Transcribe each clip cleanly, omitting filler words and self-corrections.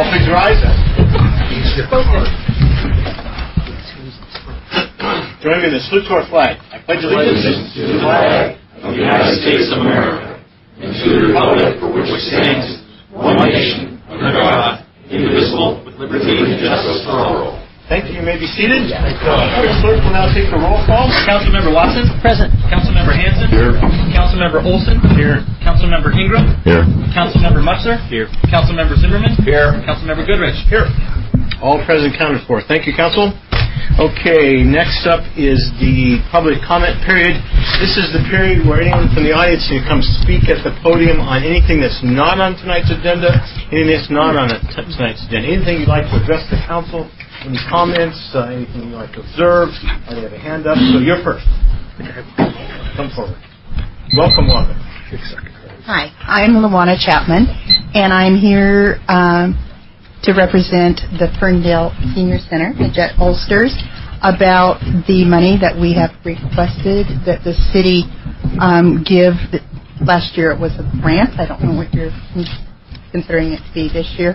please rise. Join me in the salute to our flag. I pledge allegiance to the flag of the United States of America and to the republic for which it stands, one nation, under God, indivisible, with liberty and justice for all. Thank you. You may be seated. Clerk will now take the roll call. Councilmember Watson. Present. Councilmember Hanson. Here. Councilmember Olson. Here. Councilmember Ingram. Here. Councilmember Mutzler. Here. Councilmember Zimmerman. Here. Councilmember Goodrich. Here. All present counted for. Thank you, Council. Okay, next up is the public comment period. This is the period where anyone from the audience can come speak at the podium on anything that's not on tonight's agenda, anything that's not on tonight's agenda. Anything you'd like to address the Council, any comments, anything you'd like to observe. I have a hand up, so you're first. Come forward. Welcome. Hi, I'm Luana Chapman, and I'm here to represent the Ferndale Senior Center, the Jet Ulsters, about the money that we have requested that the city give. Last year it was a grant. I don't know what you're considering it to be this year.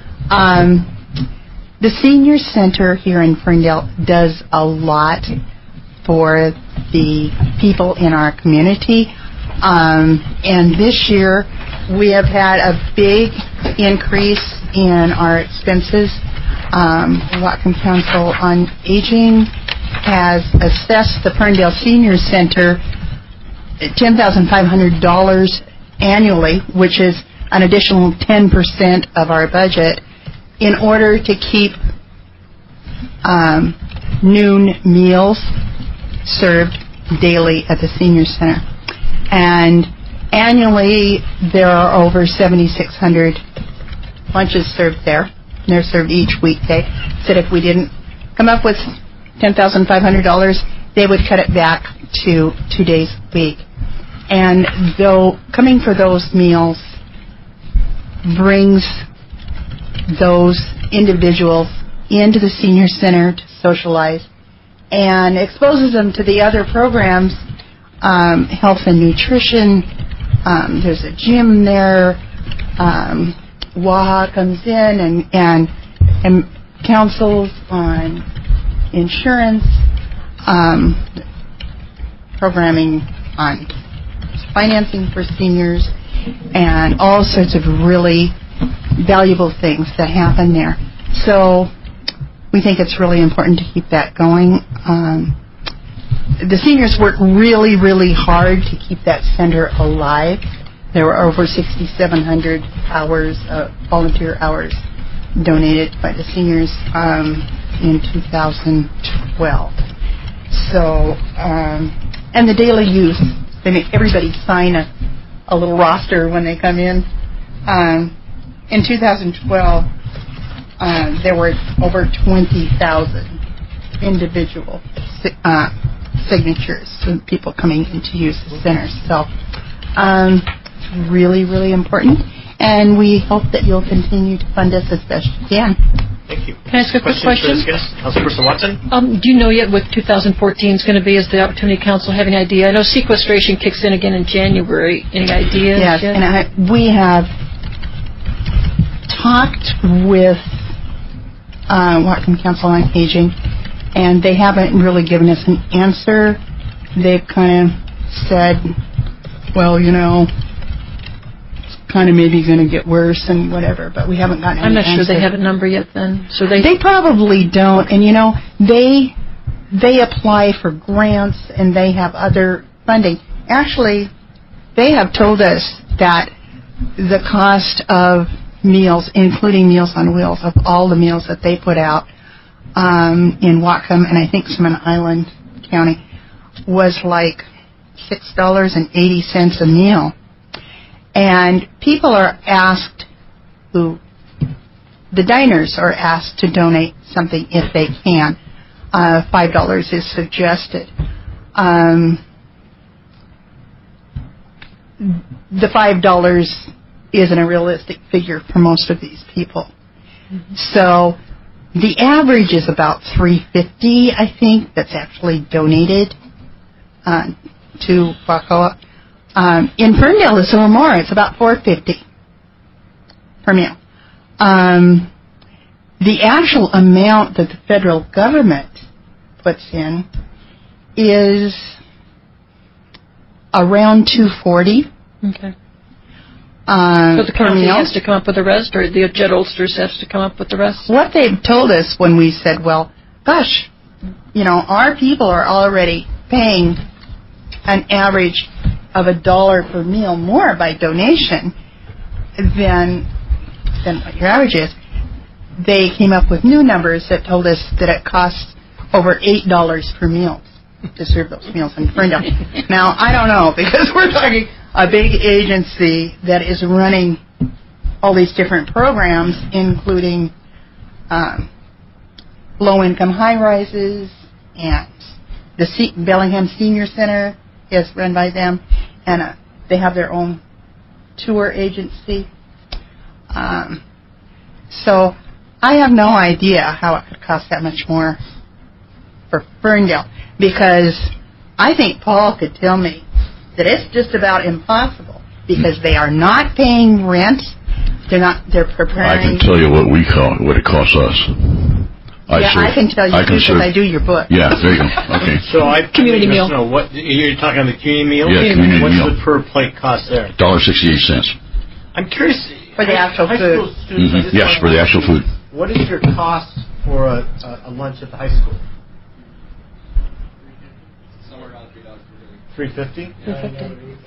The Senior Center here in Ferndale does a lot for the people in our community. And this year we have had a big increase in our expenses. Whatcom Council on Aging has assessed the Ferndale Senior Center at $10,500 annually, which is an additional 10% of our budget, in order to keep noon meals served daily at the Senior Center. And annually, there are over 7,600 lunches served there. They're served each weekday. Said if we didn't come up with $10,500, they would cut it back to 2 days a week. And though coming for those meals brings those individuals into the Senior Center to socialize and exposes them to the other programs, health and nutrition. There's a gym there. WAHA comes in and counsels on insurance, programming on financing for seniors, and all sorts of really valuable things that happen there. So we think it's really important to keep that going. The seniors work really, really hard to keep that center alive. There were over 6,700 hours, volunteer hours, donated by the seniors in 2012. So, and the daily use, they make everybody sign a little roster when they come in. In 2012, there were over 20,000 individual signatures of people coming in to use the center. So it's really, really important, and we hope that you'll continue to fund us as best you can. Thank you. Can I ask a quick question? Councilperson Watson? Do you know yet what 2014 is going to be? Is the Opportunity Council have any idea? I know sequestration kicks in again in January. Any ideas? Yes, yet? and we have talked with Whatcom Council on Aging, and they haven't really given us an answer. They've kind of said, well, you know, it's kind of maybe going to get worse and whatever, but we haven't gotten I'm any not sure answer. they have a number yet then. So they probably don't. And, you know, they apply for grants and they have other funding. Actually, they have told us that the cost of meals, including Meals on Wheels, of all the meals that they put out in Whatcom and I think some in Island County, was like $6.80 a meal. And people are asked, the diners are asked to donate something if they can. $5 is suggested. The $5 isn't a realistic figure for most of these people. Mm-hmm. So the average is about $3.50, I think, that's actually donated to WACOA. In Ferndale, it's a little more. It's about $4.50 per meal. The actual amount that the federal government puts in is around $240. Okay. But the county has to come up with the rest, or the Judd Oldsters has to come up with the rest? What they've told us when we said, well, gosh, our people are already paying an average of $1 per meal more by donation than what your average is. They came up with new numbers that told us that it costs over $8 per meal to serve those meals in Ferndale. Now, I don't know, because we're talking a big agency that is running all these different programs, including low-income high-rises, and the Bellingham Senior Center is run by them, and they have their own tour agency. So I have no idea how it could cost that much more for Ferndale, because I think Paul could tell me that it's just about impossible, because they are not paying rent. They're preparing. I can tell you what it costs us. I can tell you because I do your book. Yeah, there you go. Okay. So I community meal. Know what you're talking on the community meal. Yeah, community What's meal. the per plate cost there? $1.68. I'm curious. For the actual food. Mm-hmm. Yes, for the actual food. What is your cost for a lunch at the high school? Somewhere around $3 per day. $3.50.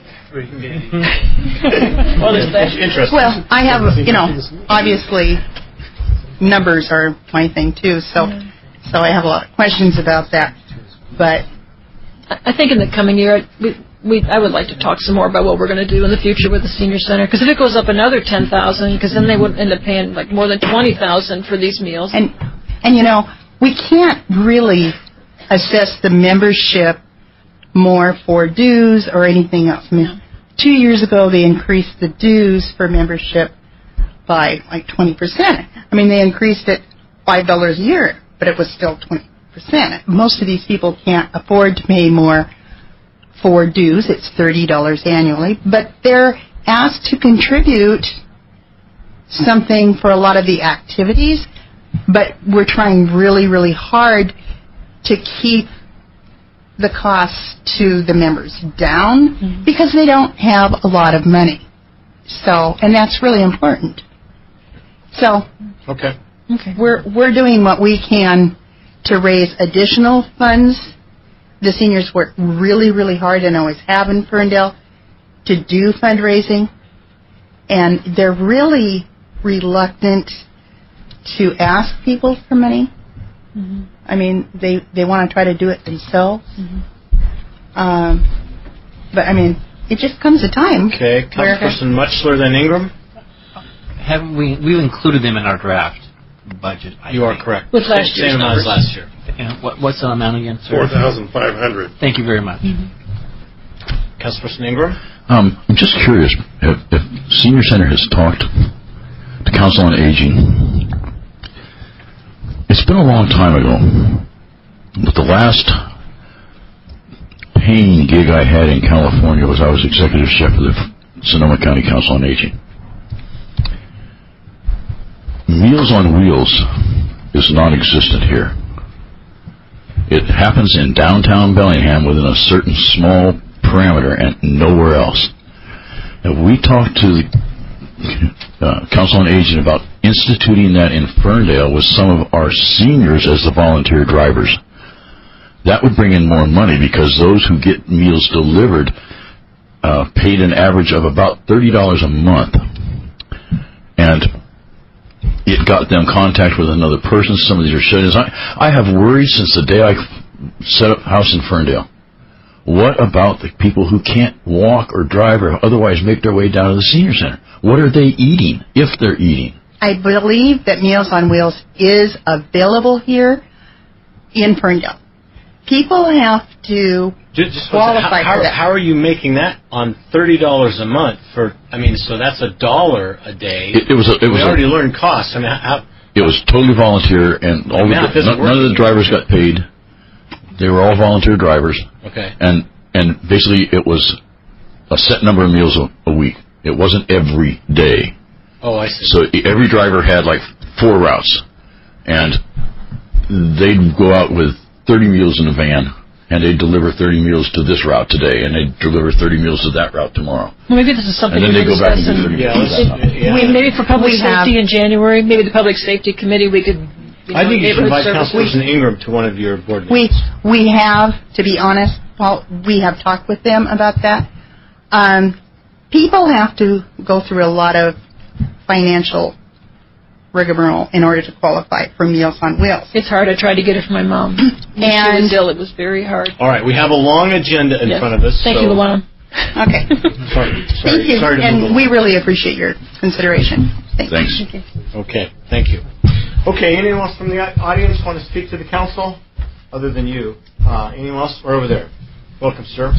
Well, there's that. Interesting. Well, I have, obviously, numbers are my thing too, so I have a lot of questions about that. But I think in the coming year, I would like to talk some more about what we're going to do in the future with the senior center, because if it goes up another $10,000, because then they would end up paying like more than $20,000 for these meals. And we can't really assess the membership more for dues or anything else. I mean, 2 years ago they increased the dues for membership by like 20%. I mean, they increased it $5 a year, but it was still 20%. Most of these people can't afford to pay more for dues. It's $30 annually, but they're asked to contribute something for a lot of the activities, but we're trying really, really hard to keep the costs to the members down because they don't have a lot of money. So, and that's really important. So, okay. We're doing what we can to raise additional funds. The seniors work really, really hard, and always have in Ferndale, to do fundraising. And they're really reluctant to ask people for money. Mm-hmm. I mean, they want to try to do it themselves. Mm-hmm. But, I mean, it just comes a time. Okay. Councilperson Mutchler, then Ingram. Haven't we've included them in our draft budget. You are correct. With last year's same amount as last year. And what's the amount again, sir? $4,500. Thank you very much. Mm-hmm. Councilperson Ingram. I'm just curious if Senior Center has talked to Council on Aging. It's been a long time ago, but the last paying gig I had in California was I was executive chef of the Sonoma County Council on Aging. Meals on Wheels is non-existent here. It happens in downtown Bellingham within a certain small parameter and nowhere else. And we talked to the Council on Aging about instituting that in Ferndale with some of our seniors as the volunteer drivers. That would bring in more money because those who get meals delivered paid an average of about $30 a month. And it got them contact with another person. Some of these are shut-ins. I have worried since the day I set up house in Ferndale. What about the people who can't walk or drive or otherwise make their way down to the senior center? What are they eating, if they're eating? I believe that Meals on Wheels is available here in Ferndale. People have to qualify for that. How are you making that on $30 a month for? I mean, so that's $1 a day. We already learned costs. I mean, it was totally volunteer, and none of the drivers got paid. They were all volunteer drivers. Okay. And basically, it was a set number of meals a week. It wasn't every day. Oh, I see. So every driver had like 4 routes. and they'd go out with 30 meals in a van, and they'd deliver 30 meals to this route today, and they'd deliver 30 meals to that route tomorrow. Well, maybe this is something And then we they go back and do 30 Yeah, meals. Maybe for public safety in January, maybe the public safety committee, we could. I think you should invite services. Councilperson Ingram to one of your board meetings. We have, to be honest, Paul, we have talked with them about that. People have to go through a lot of financial rigmarole in order to qualify for Meals on Wheels. It's hard. I tried to get it for my mom. When she was ill, it was very hard. All right, we have a long agenda in front of us. Thank you, Luana. Okay. Thank you, Sorry to move and we really appreciate your consideration. Thanks. Okay, thank you. Okay, anyone else from the audience want to speak to the council other than you? Anyone else? Or over there. Welcome, sir.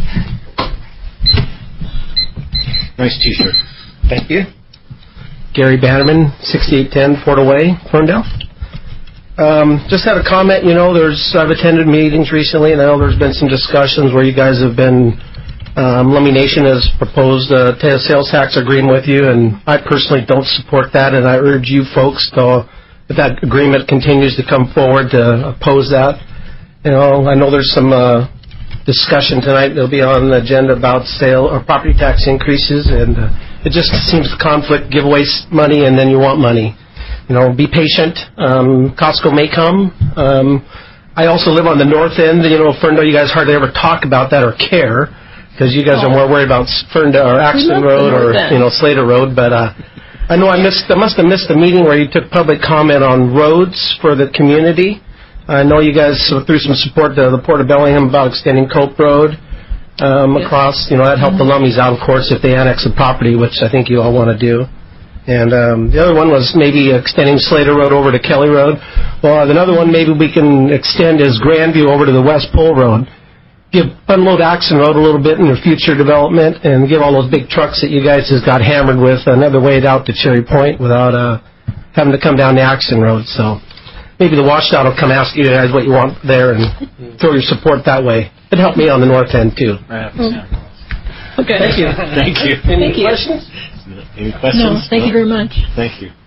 Nice T-shirt. Thank you. Gary Bannerman, 6810 Fort Away, Ferndale. Just had a comment. I've attended meetings recently, and I know there's been some discussions where you guys have been, Lummi Nation has proposed a sales tax agreement with you, and I personally don't support that, and I urge you folks to, if that agreement continues to come forward, to oppose that. I know there's some discussion tonight that'll be on the agenda about sale or property tax increases, and it just seems conflict. Give away money and then you want money. Be patient. Costco may come. I also live on the north end. Ferndale, you guys hardly ever talk about that or care because you guys are more worried about Ferndale or Axton Road or Slater Road. But I know I must have missed the meeting where you took public comment on roads for the community. I know you guys threw some support to the Port of Bellingham about extending Cope Road across. That helped the Lummies out, of course, if they annex the property, which I think you all want to do. And the other one was maybe extending Slater Road over to Kelly Road. Well, another one maybe we can extend is Grandview over to the West Pole Road. Unload Axon Road a little bit in your future development and give all those big trucks that you guys has got hammered with another way out to Cherry Point without having to come down the Axon Road. So maybe the washout will come ask you guys what you want there and throw your support that way. It helped me on the north end, too. Okay. Thank you. Thank you. Any questions? Any questions? No, thank you very much. Thank you.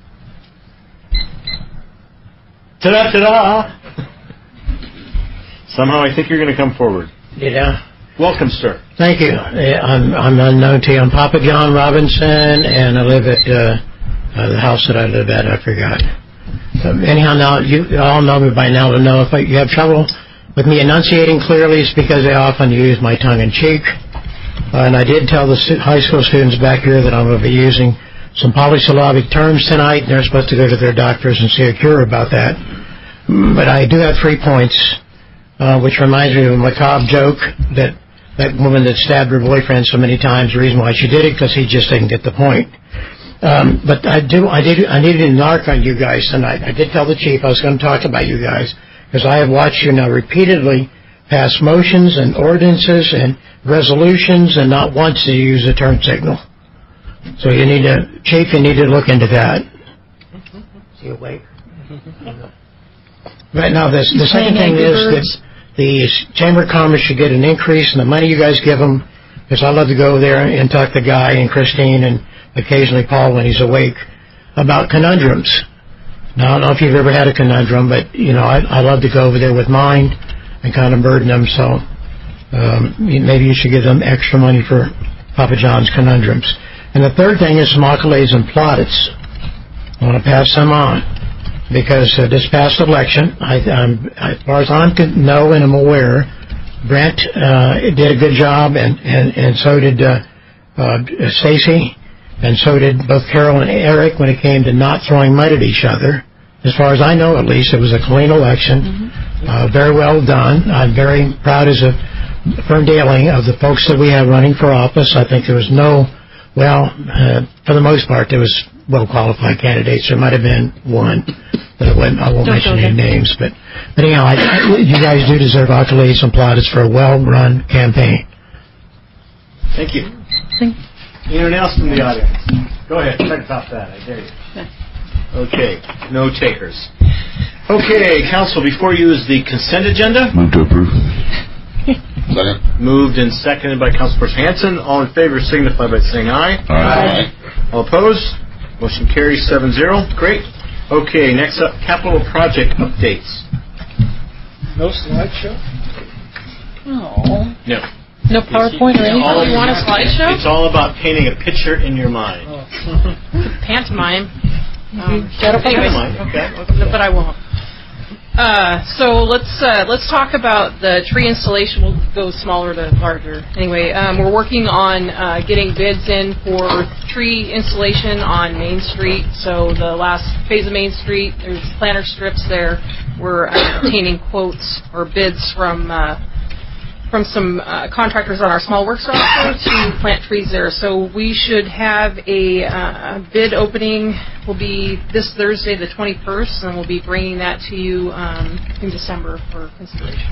Ta-da, ta-da! Somehow I think you're going to come forward. Yeah. Welcome, sir. Thank you. I'm unknown to you. I'm Papa John Robinson, and I live at the house that I live at. I forgot. Anyhow, now you all know me by now to know if you have trouble with me enunciating clearly, it's because I often use my tongue in cheek. And I did tell the high school students back here that I'm going to be using some polysyllabic terms tonight, and they're supposed to go to their doctors and see a cure about that. But I do have 3 points, which reminds me of a macabre joke that woman that stabbed her boyfriend so many times, the reason why she did it, because he just didn't get the point. But I needed to narc on you guys tonight. I did tell the chief I was going to talk about you guys, because I have watched you now repeatedly pass motions and ordinances and resolutions and not once to use the turn signal. So you need to, Chief, you need to look into that. Is he awake? Right now, the second thing is that the Chamber of Commerce should get an increase in the money you guys give them, because I love to go there and talk to Guy and Christine and occasionally Paul when he's awake about conundrums. Now, I don't know if you've ever had a conundrum, but, I love to go over there with mine and kind of burden them, so maybe you should give them extra money for Papa John's conundrums. And the third thing is some accolades and plaudits. I want to pass some on, because this past election, as far as I know and I'm aware, Brent did a good job, and so did Stacy. And so did both Carol and Eric when it came to not throwing mud at each other. As far as I know, at least, it was a clean election. Very well done. I'm very proud as a Ferndalian of the folks that we have running for office. I think there was for the most part, there was well-qualified candidates. There might have been one, but I won't mention any names. But anyhow, you guys do deserve accolades and plaudits for a well-run campaign. Thank you. Anyone else from the audience? Go ahead. Try to top that. I dare you. Okay. No takers. Okay, Council, before you is the consent agenda. Move to approve. Second. Moved and seconded by Councilperson Hanson. All in favor signify by saying aye. Aye. All opposed? Motion carries 7-0. Great. Okay, next up, capital project updates. No slideshow? Oh. No. No PowerPoint or anything? All- You want a slideshow? It's all about painting a picture in your mind. Pantomime. Pantomime, okay. But I won't. So let's talk about the tree installation. We'll go smaller to larger. Anyway, we're working on getting bids in for tree installation on Main Street. So the last phase of Main Street, there's planter strips there. We're obtaining quotes or bids from some contractors on our small works roster to plant trees there. So we should have a bid opening. Will be this Thursday, the 21st, and we'll be bringing that to you in December for consideration.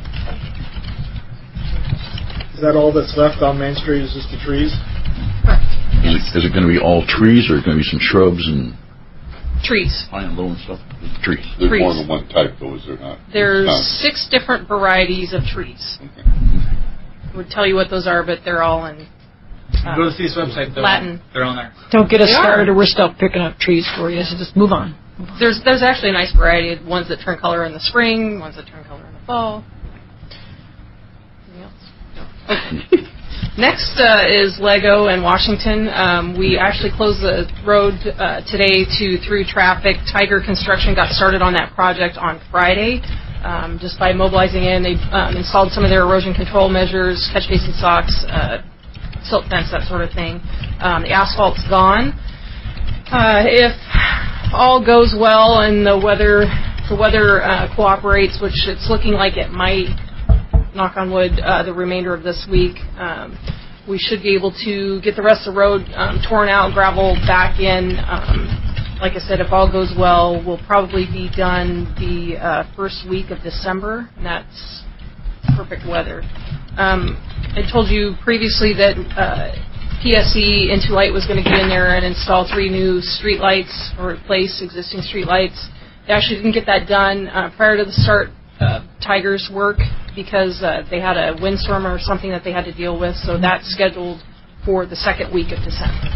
Is that all that's left on Main Street? Is just the trees? Correct. Is it going to be all trees, or is it going to be some shrubs and Trees. pine low and stuff? Trees. There's Trees. more than one type, though, is there not? There's None. 6 different varieties of trees. Okay. I would tell you what those are, but they're all in Go to the city's website. Latin. They're on there. Don't get us started or we're still picking up trees for you, so just move on. There's actually a nice variety of ones that turn color in the spring, ones that turn color in the fall. Anything else? No. Okay. Next is Lego and Washington. We actually closed the road today to through traffic. Tiger Construction got started on that project on Friday. Just by mobilizing in, they installed some of their erosion control measures, catch basin socks, silt fence, that sort of thing. The asphalt's gone. If all goes well and the weather cooperates, which it's looking like it might, knock on wood, the remainder of this week, we should be able to get the rest of the road torn out, gravel back in. Like I said, if all goes well, we'll probably be done the first week of December, and that's perfect weather. I told you previously that PSE Into Light was going to get in there and install 3 new street lights or replace existing street lights. They actually didn't get that done prior to the start of Tiger's work because they had a windstorm or something that they had to deal with, so that's scheduled for the second week of December.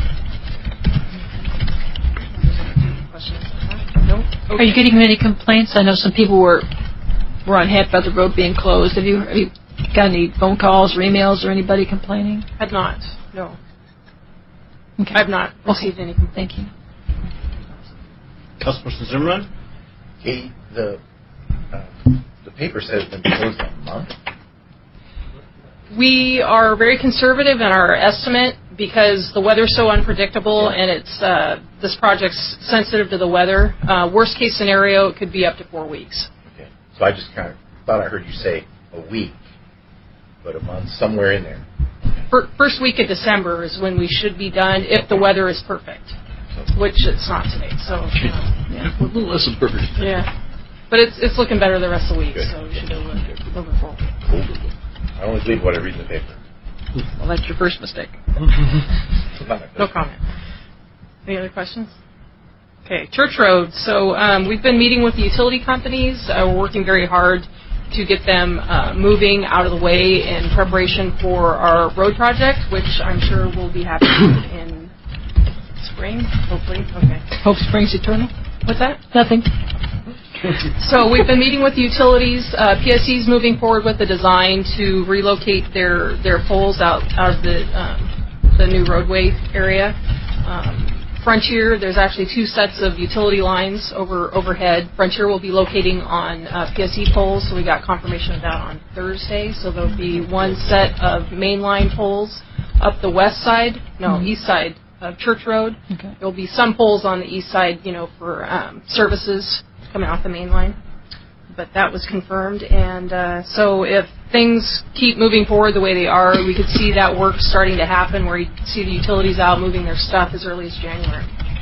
No? Okay. Are you getting many complaints? I know some people were unhappy about the road being closed. Have you got any phone calls or emails or anybody complaining? I've not. No. Okay. I've not received any complaints. Thank you. Councilperson Zimmerman? Hey, the paper says it's been closed a month. We are very conservative in our estimate because the weather's so unpredictable and it's this project's sensitive to the weather. Worst case scenario, it could be up to 4 weeks. Okay. So I just kind of thought I heard you say a week, but a month, somewhere in there. First week of December is when we should be done if the weather is perfect, which it's not today. So Yeah, a little less than perfect. yeah, but it's looking better the rest of the week, Good. so we should be able to move it forward. I only believe what I read in the paper. Well, that's your first mistake. No comment. Any other questions? Okay, Church Road. So we've been meeting with the utility companies. We're working very hard to get them moving out of the way in preparation for our road project, which I'm sure will be happening in spring, hopefully. Okay. Hope springs eternal. What's that? Nothing. So we've been meeting with the utilities. PSE's moving forward with the design to relocate their poles out of the new roadway area. Frontier, there's actually 2 sets of utility lines overhead. Frontier will be locating on PSE poles, so we got confirmation of that on Thursday. So there'll be 1 set of mainline poles up the east side of Church Road. Okay. There'll be some poles on the east side, for services coming off the main line. But that was confirmed. And so if things keep moving forward the way they are, we could see that work starting to happen where you see the utilities out moving their stuff as early as January.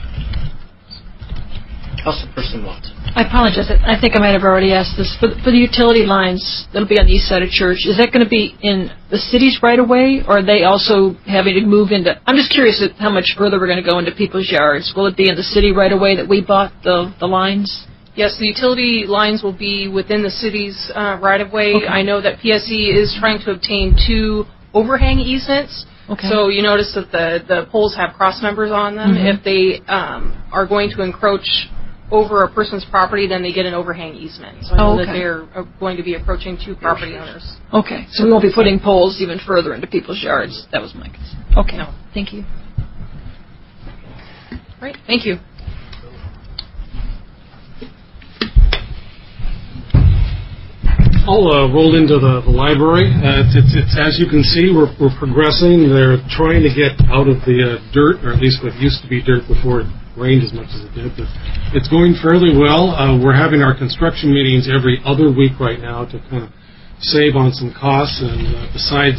Councilperson Watson. I apologize. I think I might have already asked this. For the utility lines that'll be on the east side of Church, is that going to be in the city's right of way, or are they also having to move into... I'm just curious at how much further we're going to go into people's yards. Will it be in the city right of way that we bought the lines? Yes, the utility lines will be within the city's right-of-way. Okay. I know that PSE is trying to obtain 2 overhang easements. Okay. So you notice that the poles have cross members on them. Mm-hmm. If they are going to encroach over a person's property, then they get an overhang easement. So I know that Okay. they're going to be approaching 2 property owners. Okay, so we won't be putting poles even further into people's yards. That was my concern. Okay, No. thank you. Right, thank you. I'll roll into the library. It's as you can see, we're progressing. They're trying to get out of the dirt, or at least what used to be dirt before it rained as much as it did. But it's going fairly well. We're having our construction meetings every other week right now to kind of save on some costs. And besides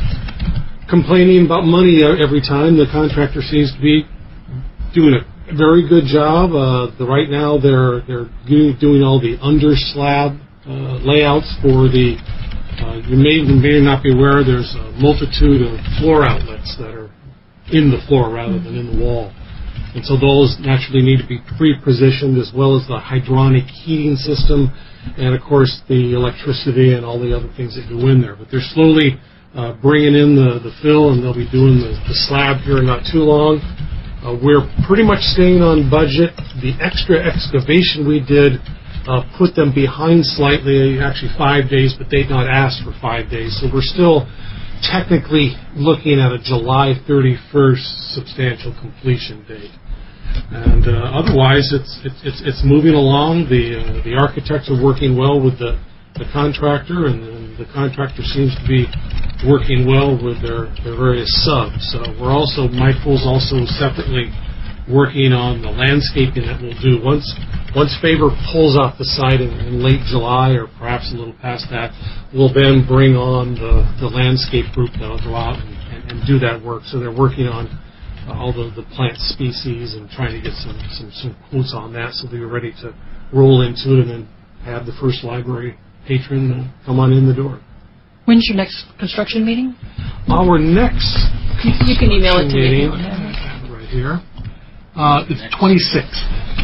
complaining about money every time, the contractor seems to be doing a very good job. Right now, they're doing all the under slab layouts for the. You may not be aware. There's a multitude of floor outlets that are in the floor rather than in the wall, and so those naturally need to be pre-positioned, as well as the hydronic heating system, and of course the electricity and all the other things that go in there. But they're slowly bringing in the fill, and they'll be doing the slab here in not too long. We're pretty much staying on budget. The extra excavation we did put them behind slightly, actually 5 days, but they'd not asked for 5 days. So we're still technically looking at a July 31st substantial completion date. And otherwise, it's moving along. The architects are working well with the contractor, and the contractor seems to be working well with their various subs. So Michael's also separately working on the landscaping that we'll do. Once Faber pulls off the site in late July, or perhaps a little past that, we'll then bring on the landscape group that'll go out and do that work. So they're working on all the plant species and trying to get some quotes on that, so they're ready to roll into it and then have the first library patron come on in the door. When's your next construction meeting? Our next You can email it to me. meeting, right here. It's 26th.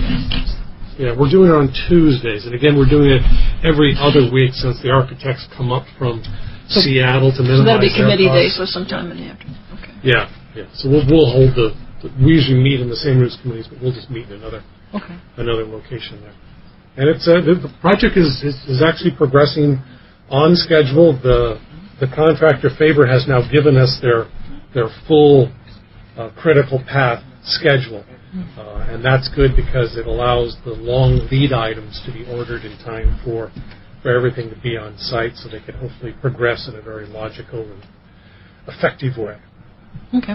Yeah, we're doing it on Tuesdays, and again, we're doing it every other week since the architects come up from Seattle to minimize. So that'll be their committee day, costs. so sometime in the afternoon. Okay. Yeah. So we'll hold we usually meet in the same room as committees, but we'll just meet in another location there. And it's the project is actually progressing on schedule. The contractor Faber has now given us their full critical path schedule, and that's good because it allows the long lead items to be ordered in time for everything to be on site, so they can hopefully progress in a very logical and effective way. Okay.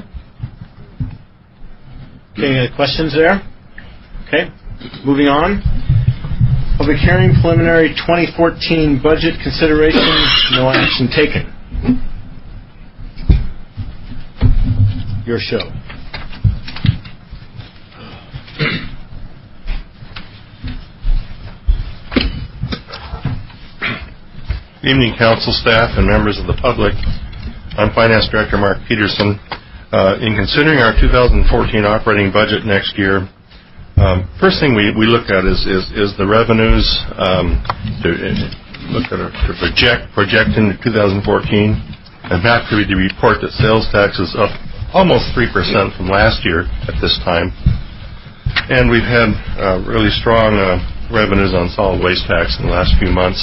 Any questions there? Okay, moving on. Public hearing, preliminary 2014 budget consideration, no action taken. Your show. Good evening, council staff and members of the public. I'm Finance Director Mark Peterson. In considering our 2014 operating budget next year, first thing we look at is the revenues to project into 2014. I'm happy to report that sales tax is up almost 3% from last year at this time, and we've had really strong revenues on solid waste tax in the last few months.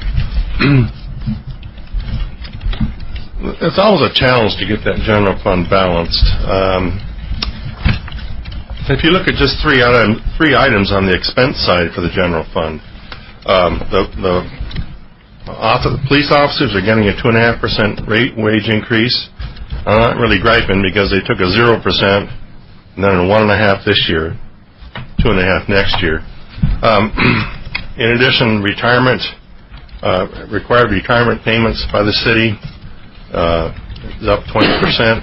It's always a challenge to get that general fund balanced. If you look at just three items on the expense side for the general fund, the police officers are getting a 2.5% wage increase. I'm not really griping because they took a 0% and then a 1.5% this year, 2.5% next year. In addition, required retirement payments by the city is up 20%.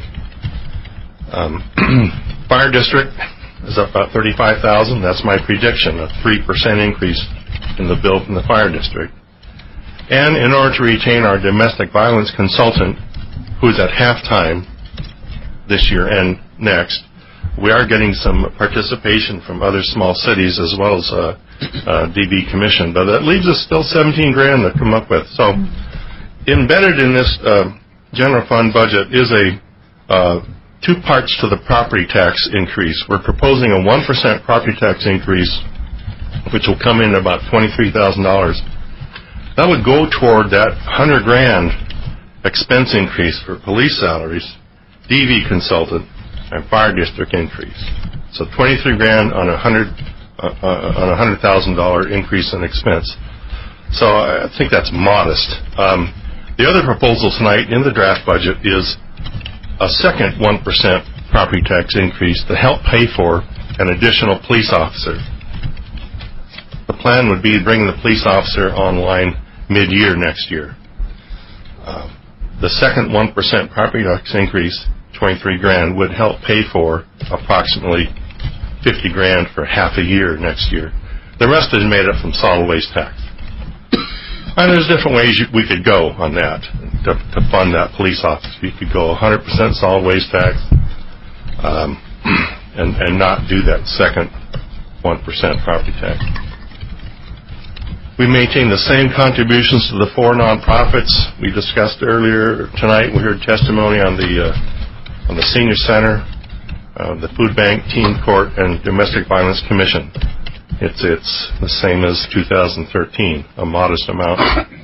Fire district is up about $35,000. That's my prediction, a 3% increase in the bill from the fire district. And in order to retain our domestic violence consultant, who's at halftime this year and next, we are getting some participation from other small cities as well as DB commission, but that leaves us still $17,000 to come up with. So embedded in this general fund budget is two parts to the property tax increase. We're proposing a 1% property tax increase which will come in about $23,000. That would go toward that $100,000 expense increase for police salaries, DV consultant, and fire district increase. So $23,000 on a $100,000 increase in expense. So I think that's modest. The other proposal tonight in the draft budget is a second 1% property tax increase to help pay for an additional police officer. The plan would be to bring the police officer online mid-year next year. The second 1% property tax increase, $23,000, would help pay for approximately $50,000 for half a year next year. The rest is made up from solid waste tax. And there's different ways we could go on that to fund that police officer. You could go 100% solid waste tax and not do that second 1% property tax. We maintain the same contributions to the 4 nonprofits we discussed earlier tonight. We heard testimony on the Senior Center, the Food Bank, Teen Court, and Domestic Violence Commission. It's the same as 2013, a modest amount.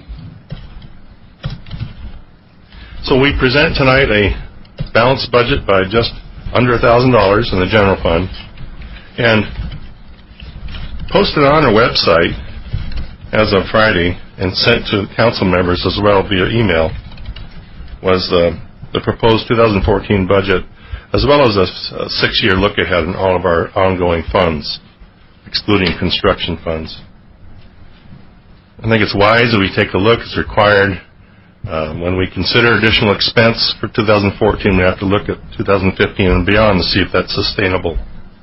So we present tonight a balanced budget by just under $1,000 in the general fund, and posted on our website as of Friday and sent to council members as well via email was the proposed 2014 budget, as well as a 6-year look ahead on all of our ongoing funds, excluding construction funds. I think it's wise that we take a look. It's required. When we consider additional expense for 2014, we have to look at 2015 and beyond to see if that's sustainable.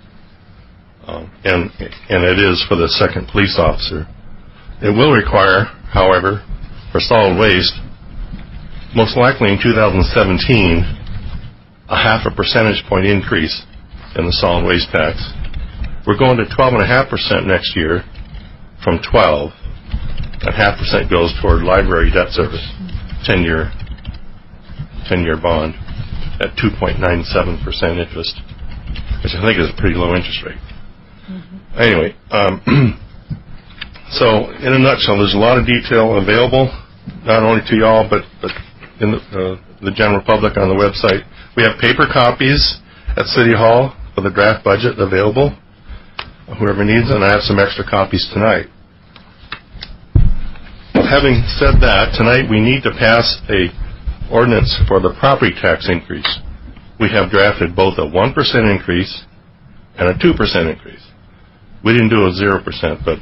And it is for the second police officer. It will require, however, for solid waste, most likely in 2017, a 0.5 percentage point increase in the solid waste tax. We're going to 12.5% next year from 12. That 0.5% goes toward library debt service, 10-year bond at 2.97% interest, which I think is a pretty low interest rate. Mm-hmm. Anyway, so in a nutshell, there's a lot of detail available, not only to y'all, but in the general public on the website. We have paper copies at City Hall for the draft budget available, whoever needs it, and I have some extra copies tonight. Having said that, tonight we need to pass a ordinance for the property tax increase. We have drafted both a 1% increase and a 2% increase. We didn't do a 0%, but,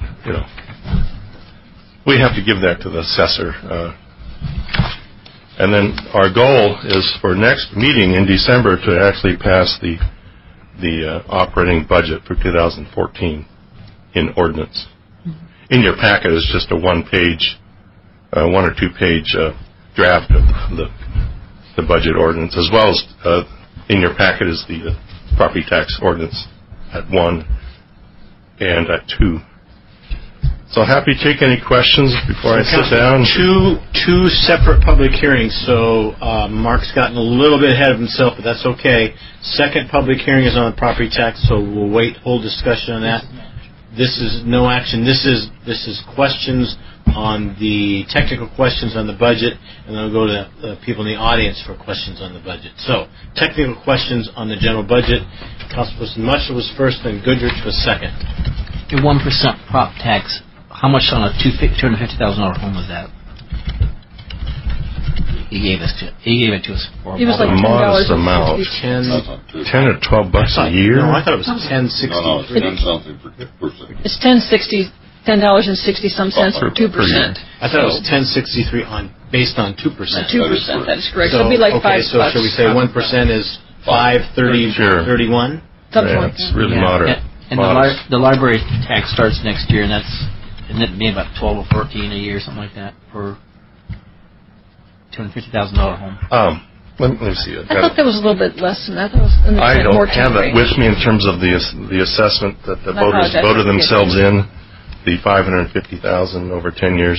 we have to give that to the assessor. And then our goal is for next meeting in December to actually pass the operating budget for 2014 in ordinance. In your packet is just a 1 or 2 page draft of the budget ordinance, as well as in your packet is the property tax ordinance at 1 and at 2. So happy to take any questions before I sit down. Two separate public hearings, so Mark's gotten a little bit ahead of himself, but that's okay. Second public hearing is on the property tax, so we'll hold discussion on that. This is no action. This is questions on the technical questions on the budget, and then we'll go to people in the audience for questions on the budget. So, technical questions on the general budget. Councilperson Musher was first, then Goodrich was second. Your 1% prop tax, how much on a $250,000 home was that? He gave it to us for it was like a modest amount. 10 or $12 a year? No, I thought it was $10.60. No, it's 10 something per percent. It's $10.60 for 2%. I thought it was $10.63 based on 2%. 2%, that is correct. So it'll be like $5. So should we say 1% is $5.30, sure. 31? Something like it's really moderate. And the library tax starts next year, and isn't it be about 12 or 14 a year, something like that, for $250,000 home? Let me see. I thought that was a little bit less than that. I don't have that with me in terms of the assessment that the voters voted themselves in, the $550,000 over 10 years.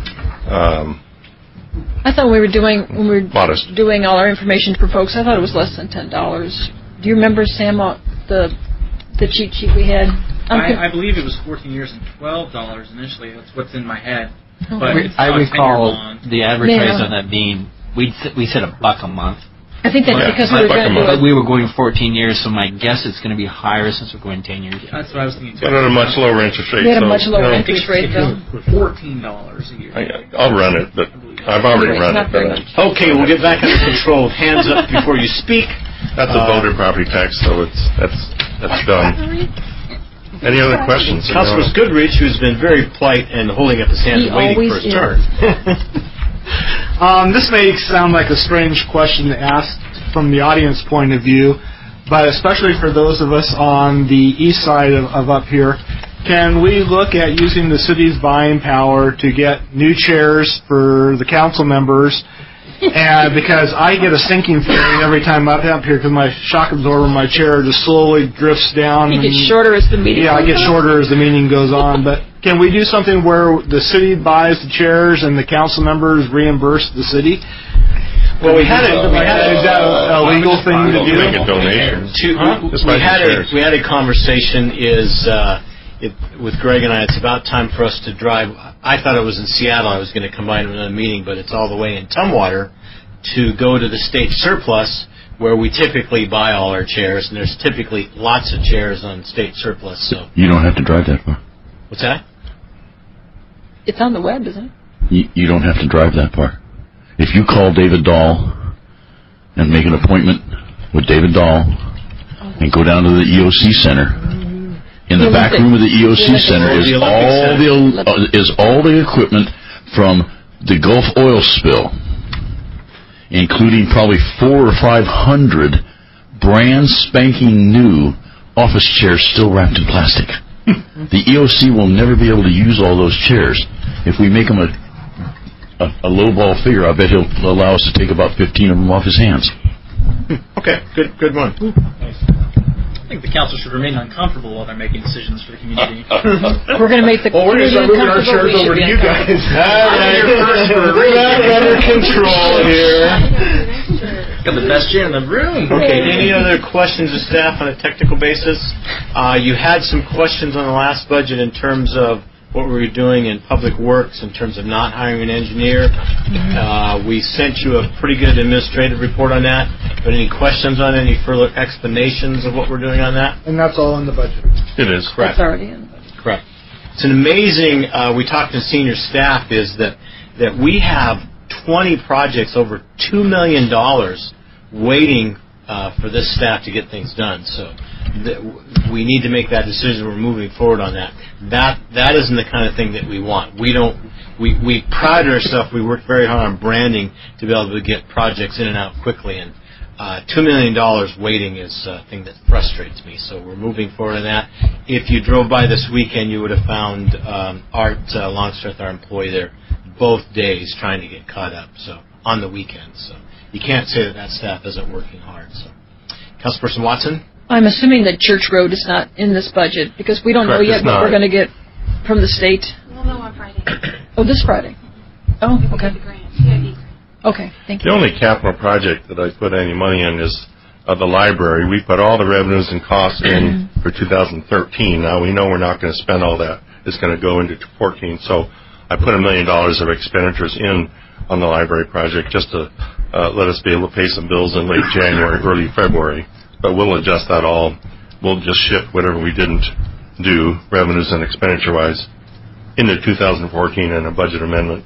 I thought when we were doing modest. Doing all our information for folks, I thought it was less than $10. Do you remember, Sam, the cheat sheet we had? I believe it was 14 years and $12 initially. That's what's in my head. But I recall the advertising on that being we said $1 a month. I think that's because we were going to do it. We were going 14 years, so my guess it's going to be higher since we're going 10 years. That's what I was thinking too. But at a much lower interest rate. We had a much lower interest rate, though. $14 a year. I'll run it, but I've already run it. Okay, we'll get back under control. Hands up before you speak. That's a voter property tax, so that's done. Any other questions? Councilor Goodrich, who's been very polite and holding up his hand and waiting for his turn. This may sound like a strange question to ask from the audience point of view, but especially for those of us on the east side of up here, can we look at using the city's buying power to get new chairs for the council members? And because I get a sinking feeling every time I'm up here because my shock absorber in my chair just slowly drifts down. You get shorter as the meeting goes on. Yeah, I get shorter as the meeting goes on. But can we do something where the city buys the chairs and the council members reimburse the city? Well, we had is that a legal thing to do? Make a donation. We had a conversation with Greg and I. It's about time for us to drive. I thought it was in Seattle. I was going to combine with another meeting, but it's all the way in Tumwater to go to the state surplus where we typically buy all our chairs, and there's typically lots of chairs on state surplus. So you don't have to drive that far. What's that? It's on the web, isn't it? You don't have to drive that far. If you call David Dahl and make an appointment with David Dahl and go down to the EOC Center, in the back room of the EOC Center is all the equipment from the Gulf oil spill, including probably 400 or 500 brand spanking new office chairs still wrapped in plastic. The EOC will never be able to use all those chairs. If we make them a lowball figure, I bet he'll allow us to take about 15 of them off his hands. Okay, good one. I think the council should remain uncomfortable while they're making decisions for the community. We're going to make the community uncomfortable. We're going to start moving our chairs over to you guys. We're not under control here. Got the best chair in the room. Okay, any other questions of staff on a technical basis? You had some questions on the last budget in terms of what we were doing in public works in terms of not hiring an engineer. We sent you a pretty good administrative report on that. But any questions on any further explanations of what we're doing on that? And that's all in the budget. It is. Correct. That's already in the budget. Correct. It's an amazing, we talked to senior staff, is that we have 20 projects over $2 million waiting for this staff to get things done. So we need to make that decision. We're moving forward on that. That isn't the kind of thing that we want. We pride ourselves. We work very hard on branding to be able to get projects in and out quickly. And $2 million waiting is a thing that frustrates me. So we're moving forward on that. If you drove by this weekend, you would have found Art Longstreth, our employee there, both days trying to get caught up. So on the weekend. So you can't say that staff isn't working hard. So, Councilperson Watson. I'm assuming that Church Road is not in this budget because we don't know yet what we're going to get from the state. We'll know on Friday. Oh, this Friday. Oh, okay. Okay, thank you. The only capital project that I put any money in is the library. We put all the revenues and costs in for 2013. Now we know we're not going to spend all that. It's going to go into 2014. So I put $1 million of expenditures in on the library project just to let us be able to pay some bills in late January, early February. But we'll adjust that all. We'll just shift whatever we didn't do, revenues and expenditure-wise, into 2014 in a budget amendment.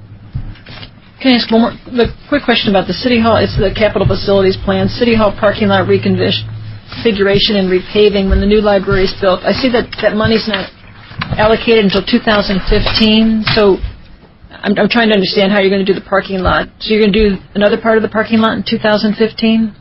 Can I ask one more quick question about the City Hall? It's the capital facilities plan, City Hall parking lot reconfiguration and repaving when the new library is built. I see that money's not allocated until 2015, so I'm trying to understand how you're going to do the parking lot. So you're going to do another part of the parking lot in 2015?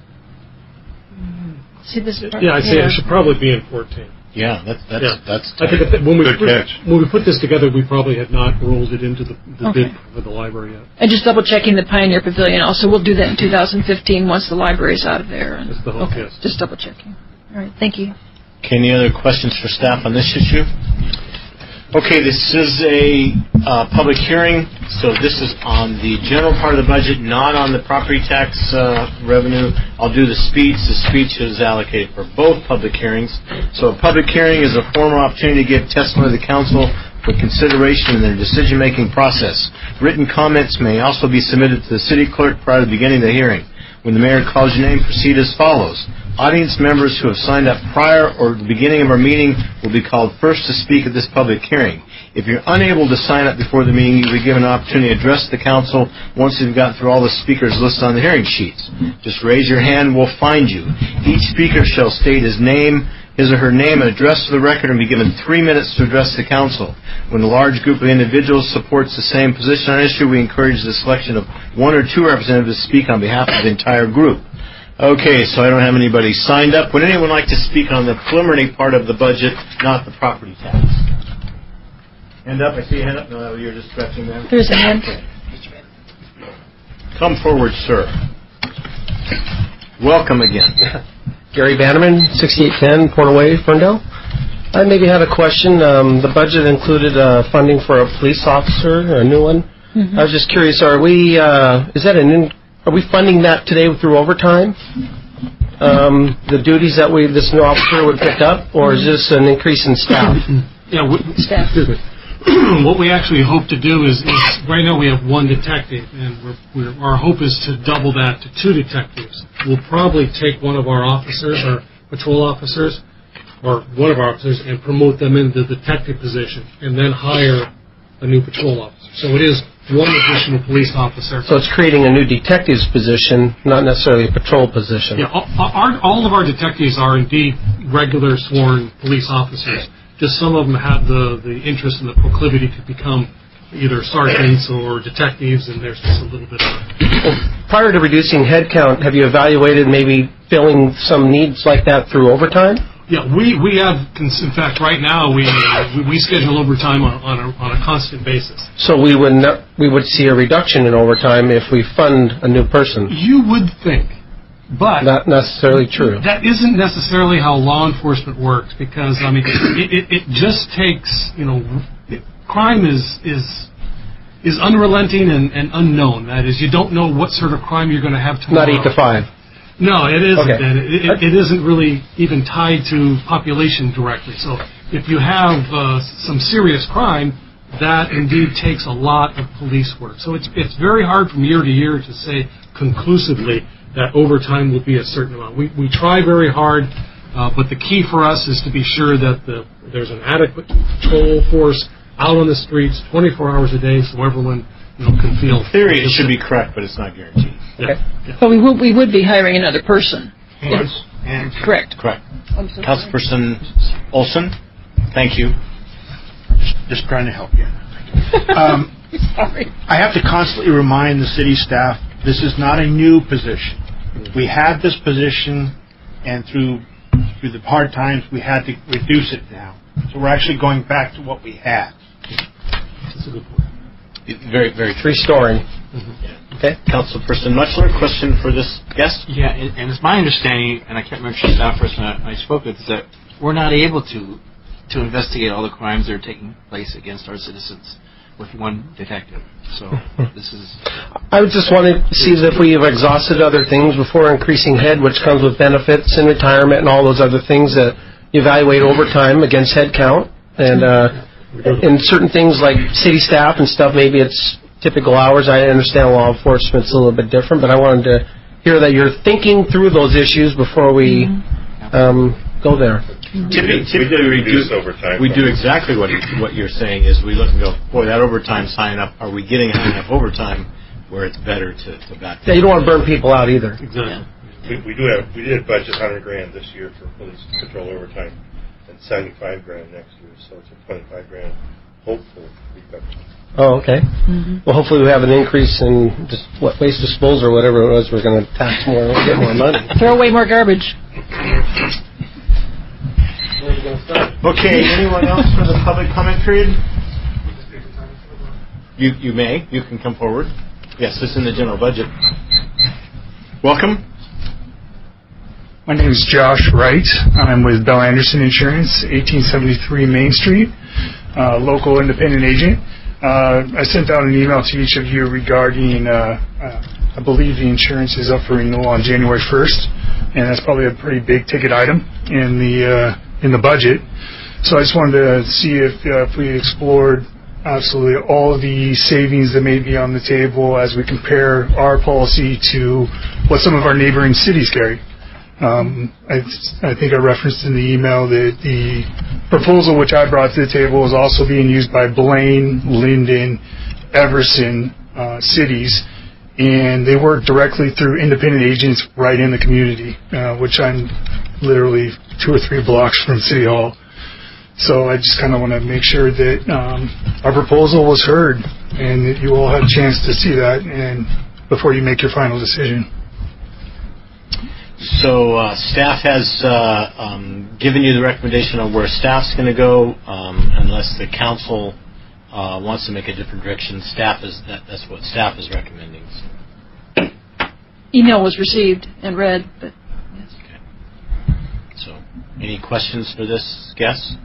See this part? Yeah, I'd say it should probably be in 14. Yeah, that's I think when we put this together, we probably had not rolled it into the bid for the library yet. And just double checking the Pioneer Pavilion also. We'll do that in 2015 once the library's out of there. That's the hope, yes. Just double checking. All right, thank you. Okay, any other questions for staff on this issue? Okay, this is a public hearing, so this is on the general part of the budget, not on the property tax revenue. I'll do the speech. The speech is allocated for both public hearings. So a public hearing is a formal opportunity to give testimony to the council for consideration in their decision-making process. Written comments may also be submitted to the city clerk prior to beginning the hearing. When the mayor calls your name, proceed as follows. Audience members who have signed up prior or at the beginning of our meeting will be called first to speak at this public hearing. If you're unable to sign up before the meeting, you'll be given an opportunity to address the council once you've gotten through all the speakers listed on the hearing sheets. Just raise your hand, we'll find you. Each speaker shall state his or her name and address to the record and be given 3 minutes to address the council. When a large group of individuals supports the same position on an issue, we encourage the selection of 1 or 2 representatives to speak on behalf of the entire group. Okay, so I don't have anybody signed up. Would anyone like to speak on the preliminary part of the budget, not the property tax? Hand up. I see a hand up. No, you're just stretching there. There's a hand. Come forward, sir. Welcome again. Gary Bannerman, 6810 Portaway, Ferndale. I maybe had a question. The budget included funding for a police officer, a new one. Mm-hmm. I was just curious, are we funding that today through overtime? The duties that this new officer would pick up, or is this an increase in staff? Yeah, staff. What we actually hope to do is right now we have 1 detective, and our hope is to double that to 2 detectives. We'll probably take one of our officers, our patrol officers, or one of our officers, and promote them into the detective position, and then hire a new patrol officer. So it is 1 additional police officer. So it's creating a new detective's position, not necessarily a patrol position. Yeah, all of our detectives are indeed regular sworn police officers. Just some of them have the interest and the proclivity to become either sergeants or detectives, and there's just a little bit of it. Prior to reducing headcount, have you evaluated maybe filling some needs like that through overtime? Yeah, we have. In fact, right now we schedule overtime on a constant basis. So we would see a reduction in overtime if we fund a new person. You would think, but not necessarily true. That isn't necessarily how law enforcement works, because I mean, it just takes, crime is unrelenting and unknown. That is, you don't know what sort of crime you're going to have tomorrow. Not 8 to 5. No, it isn't. Okay. And it isn't really even tied to population directly. So if you have some serious crime, that indeed takes a lot of police work. So it's very hard from year to year to say conclusively that overtime will be a certain amount. We try very hard, but the key for us is to be sure that there's an adequate patrol force out on the streets 24 hours a day, so everyone can feel. In theory, it should be correct, but it's not guaranteed. Okay. Yeah. But we would be hiring another person. Yes. Correct. Councilperson Olson, thank you. Just trying to help you. Sorry. I have to constantly remind the city staff this is not a new position. We had this position, and through the hard times, we had to reduce it now. So we're actually going back to what we had. That's a good point. Very, very true. Restoring. Mm-hmm. Yeah. Okay. Councilperson Mutchler, question for this guest? Yeah, and it's my understanding, and I can't remember the staff person I spoke with, is that we're not able to investigate all the crimes that are taking place against our citizens with 1 detective. So this is... I would just want to see if we have exhausted other things before increasing head, which comes with benefits and retirement and all those other things that you evaluate overtime against head count. And in certain things like city staff and stuff, maybe it's typical hours. I understand law enforcement's a little bit different, but I wanted to hear that you're thinking through those issues before we go there. Typically, we reduce overtime. We do exactly what you're saying. Is we look and go, boy, that overtime sign up. Are we getting enough overtime where it's better to back? Yeah, you don't want to burn people out either. Exactly. We did budget $100,000 this year for police patrol overtime, and $75,000 next year. So it's a $25,000 hopeful reduction. Oh, okay. Mm-hmm. Well, hopefully we have an increase in just waste disposal or whatever it was. We're going to tax more and get more money. Throw away more garbage. Okay, anyone else for the public comment period? You may. You can come forward. Yes, this is in the general budget. Welcome. My name is Josh Wright. I'm with Bell Anderson Insurance, 1873 Main Street. local independent agent. I sent out an email to each of you regarding, I believe the insurance is up for renewal on January 1st, and that's probably a pretty big ticket item in the budget. So I just wanted to see if we explored absolutely all the savings that may be on the table as we compare our policy to what some of our neighboring cities carry. I think I referenced in the email that the proposal which I brought to the table is also being used by Blaine, Linden, Everson cities, and they work directly through independent agents right in the community, which I'm literally 2 or 3 blocks from City Hall. So I just kind of want to make sure that our proposal was heard and that you all had a chance to see that and before you make your final decision. So staff has given you the recommendation on where staff's going to go, unless the council wants to make a different direction. That's what staff is recommending. So. Email was received and read, but yes. Okay. So, any questions for this guest?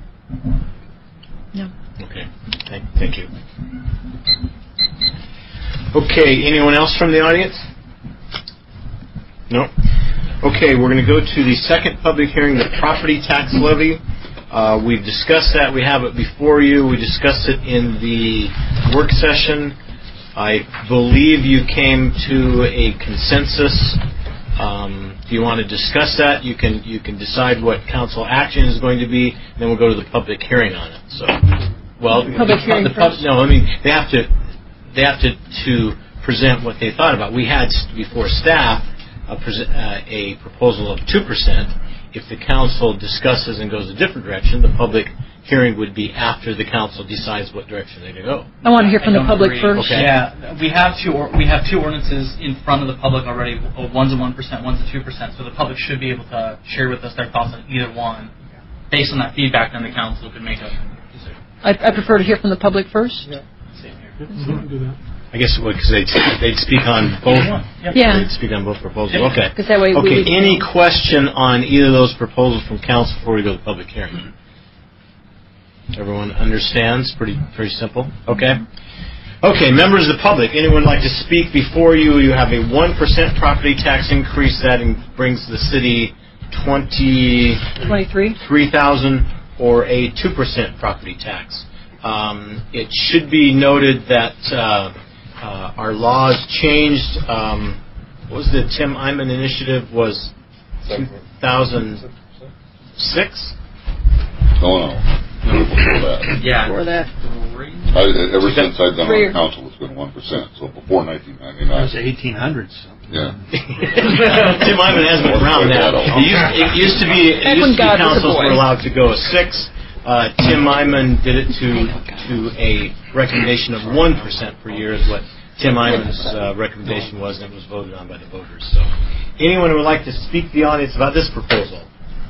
No. Okay. Thank you. Okay. Anyone else from the audience? No. Okay, we're going to go to the second public hearing, the property tax levy. We've discussed that. We have it before you. We discussed it in the work session. I believe you came to a consensus. If you want to discuss that, you can decide what council action is going to be, then we'll go to the public hearing on it. So, well, public hearing first? No, I mean they have to present what they thought about. We had before staff a proposal of 2%. If the council discusses and goes a different direction, the public hearing would be after the council decides what direction they're going to go. I want to hear from the public first. Okay. Yeah, we have two ordinances in front of the public already. One's a 1%, one's a 2%. So the public should be able to share with us their thoughts on either one. Based on that feedback, then the council could make a decision. I prefer to hear from the public first. Yeah. Same here. Do that. I guess because they'd speak on both. Yeah. They'd speak on both proposals. Okay. Because that way okay. Any question on either of those proposals from council before we go to the public hearing? Everyone understands? Pretty simple. Okay. Okay. Members of the public, anyone like to speak before you? You have a 1% property tax increase that brings the city $23,000 or a 2% property tax. It should be noted that our laws changed. What was the Tim Eyman initiative? Was 2006? Oh, no. Before that. Yeah. Before that. Ever since I've been on council, it's been 1%. So before 1999. It was 1800s. Yeah. Tim Eyman hasn't been around now. It used to be councils were allowed to go a 6. Tim Eyman did it to a recommendation of 1% per year is what Tim Eyman's recommendation was, and it was voted on by the voters. So, anyone who would like to speak to the audience about this proposal?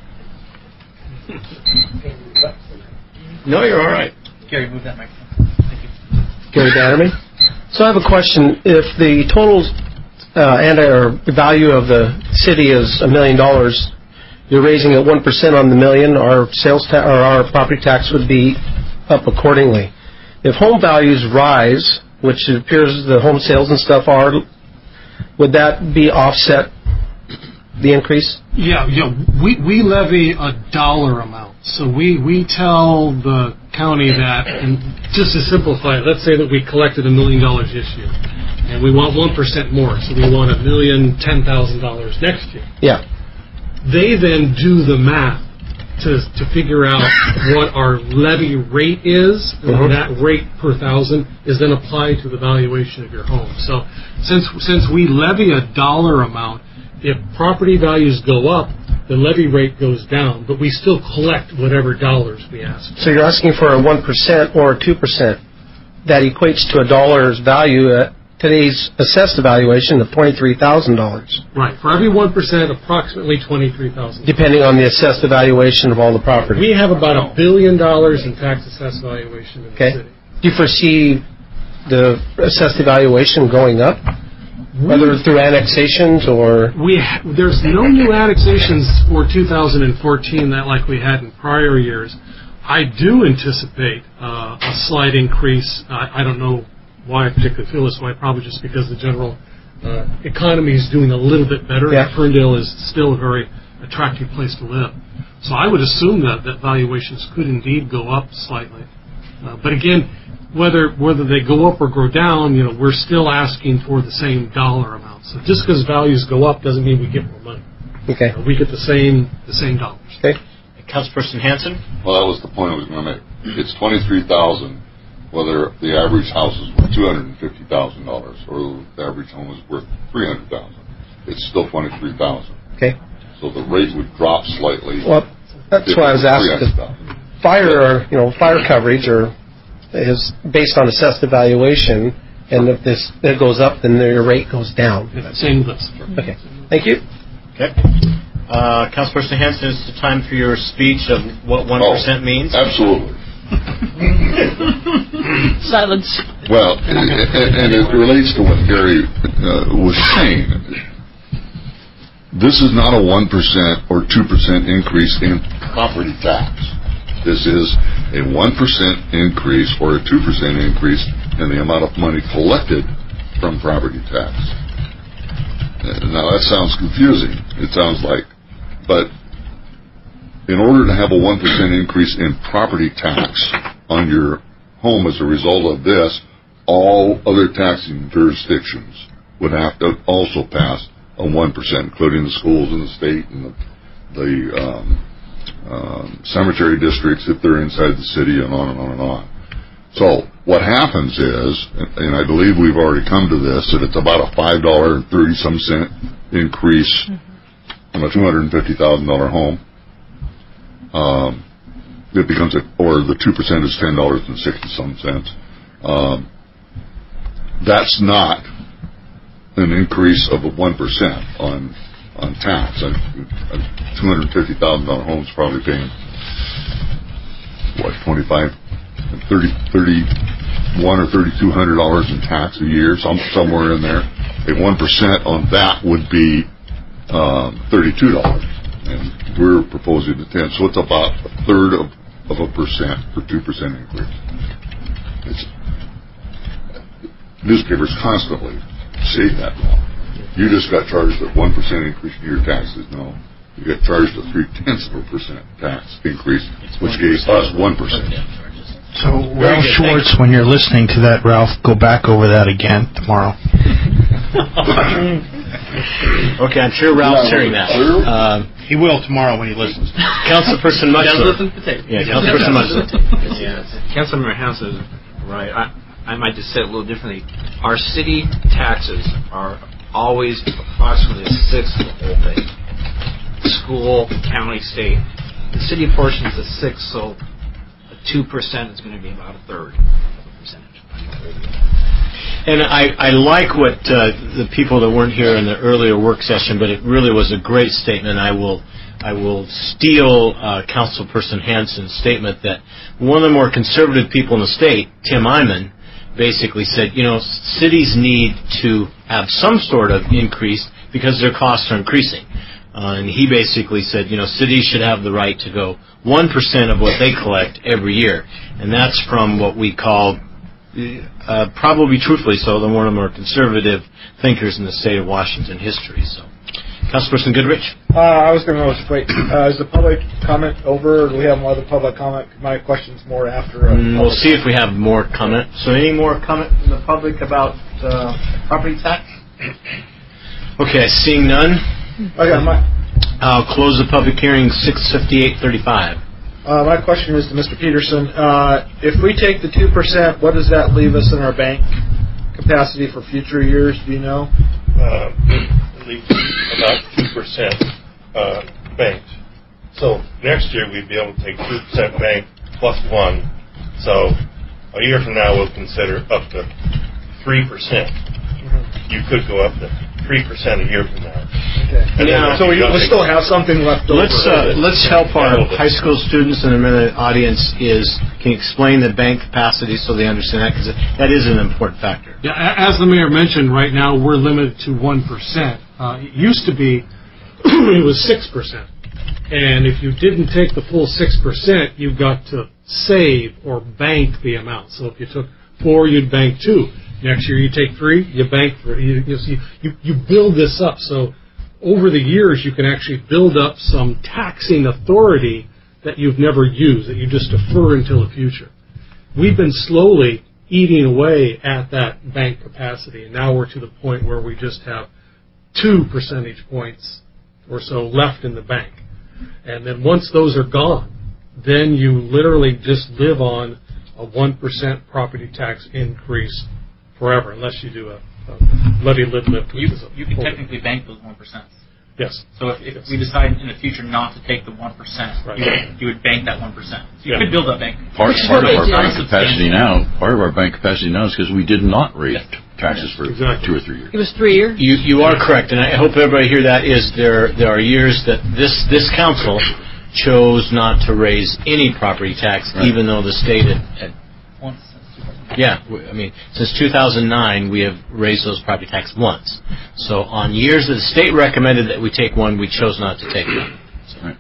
No, you're all right. Gary, move that microphone. Thank you. Gary Bannerman. So I have a question. If the total value of the city is $1 million, you're raising it 1% on the million, our our property tax would be up accordingly. If home values rise, which it appears the home sales and stuff are, would that be offset the increase? Yeah. We levy a dollar amount. So we tell the county that, and just to simplify it, let's say that we collected $1 million this year, and we want 1% more, so we want $1,010,000 next year. Yeah. They then do the math to figure out what our levy rate is, and that rate per thousand is then applied to the valuation of your home. So since we levy a dollar amount, if property values go up, the levy rate goes down, but we still collect whatever dollars we ask. So you're asking for a 1% or a 2%. That equates to a dollar's value at today's assessed evaluation of $23,000. Right. For every 1%, approximately $23,000. Depending on the assessed evaluation of all the property. We have about $1 billion in tax assessed valuation in the city. Do you foresee the assessed evaluation going up? Whether through annexations or... There's no new annexations for 2014 like we had in prior years. I do anticipate a slight increase. I don't know why I particularly feel this way, probably just because the general economy is doing a little bit better. Yeah. Ferndale is still a very attractive place to live. So I would assume that valuations could indeed go up slightly. But again, whether they go up or go down, we're still asking for the same dollar amount. So just because values go up doesn't mean we get more money. Okay. We get the same dollars. Okay. Councilperson Hanson? Well, that was the point I was going to make. It's $23,000 whether the average house is worth $250,000 or the average home is worth $300,000. It's still $23,000. Okay. So the rate would drop slightly. Well, that's why I was asking. Fire coverage is based on assessed evaluation, and if it goes up, then your rate goes down. Same list. Okay. Thank you. Okay. Councilperson Hanson, it's the time for your speech of what 1% means. Absolutely. Silence. Well, and it relates to what Gary was saying. This is not a 1% or 2% increase in property tax. This is a 1% increase or a 2% increase in the amount of money collected from property tax. Now that sounds confusing. It sounds like, but in order to have a 1% increase in property tax on your home as a result of this, all other taxing jurisdictions would have to also pass a 1%, including the schools in the state and the cemetery districts if they're inside the city, and on and on and on. So what happens is, and I believe we've already come to this, that it's about a $5.30 increase on a $250,000 home. It becomes or the 2% is $10.60. That's not an increase of 1% on tax. A $250,000 home is probably paying what, $25, $31 or $3,200 in tax a year, somewhere in there. A 1% on that would be $32, and we're proposing the 10. So it's about a third of a percent for 2% increase. Newspapers constantly say that wrong. You just got charged a 1% increase in your taxes. No, you got charged a 0.3% tax increase, which gave us 1%. So, Ralph Schwartz, when you're listening to that, Ralph, go back over that again tomorrow. Okay, I'm sure Ralph's hearing that. He will tomorrow when he listens. Councilperson Mutchler. Yeah, Councilperson Mutchler. Councilmember Hanson is right. I might just say it a little differently. Our city taxes are always approximately a sixth of the whole thing. School, county, state. The city portion is a sixth, so 2% is going to be about a third of a percentage. And I like what the people that weren't here in the earlier work session, but it really was a great statement. I will steal Councilperson Hanson's statement that one of the more conservative people in the state, Tim Eyman, basically said, cities need to have some sort of increase because their costs are increasing. And he basically said, cities should have the right to go 1% of what they collect every year. And that's from what we call, probably truthfully so, one of the more conservative thinkers in the state of Washington history. So, Councilperson Goodrich? I was going to wait. Is the public comment over, or do we have more other public comment? My question's more after. We'll see if we have more comment. So any more comment from the public about property tax? Okay, seeing none. I'll close the public hearing 6:58:35. My question is to Mr. Peterson. If we take the 2%, what does that leave us in our bank capacity for future years? Do you know? It leaves about 2% banked. So next year we'd be able to take 2% banked plus 1. So a year from now we'll consider up to 3%. You could go up to 3% a year from now. Okay. So we still have something left over. Let's help our high school students and the audience can explain the bank capacity so they understand that, because that is an important factor. Yeah, as the mayor mentioned, right now we're limited to 1%. It used to be it was 6%. And if you didn't take the full 6%, you got to save or bank the amount. So if you took 4, you'd bank 2. Next year you take 3, you bank 3. You build this up. So over the years you can actually build up some taxing authority that you've never used, that you just defer until the future. We've been slowly eating away at that bank capacity, and now we're to the point where we just have 2 percentage points or so left in the bank. And then once those are gone, then you literally just live on a 1% property tax increase forever, unless you do a levy lift. You can technically bank those 1%. Yes. So if we decide in the future not to take the 1%, you would bank that 1%. So you could build up bank. Part of our bank capacity now is because we did not raise taxes for 2 or 3 years. It was 3 years. You are correct, and I hope everybody hear that. Is there are years that this council chose not to raise any property tax, even though the state had once. Yeah, I mean, since 2009, we have raised those property tax once. So on years that the state recommended that we take one, we chose not to take one. So. Right.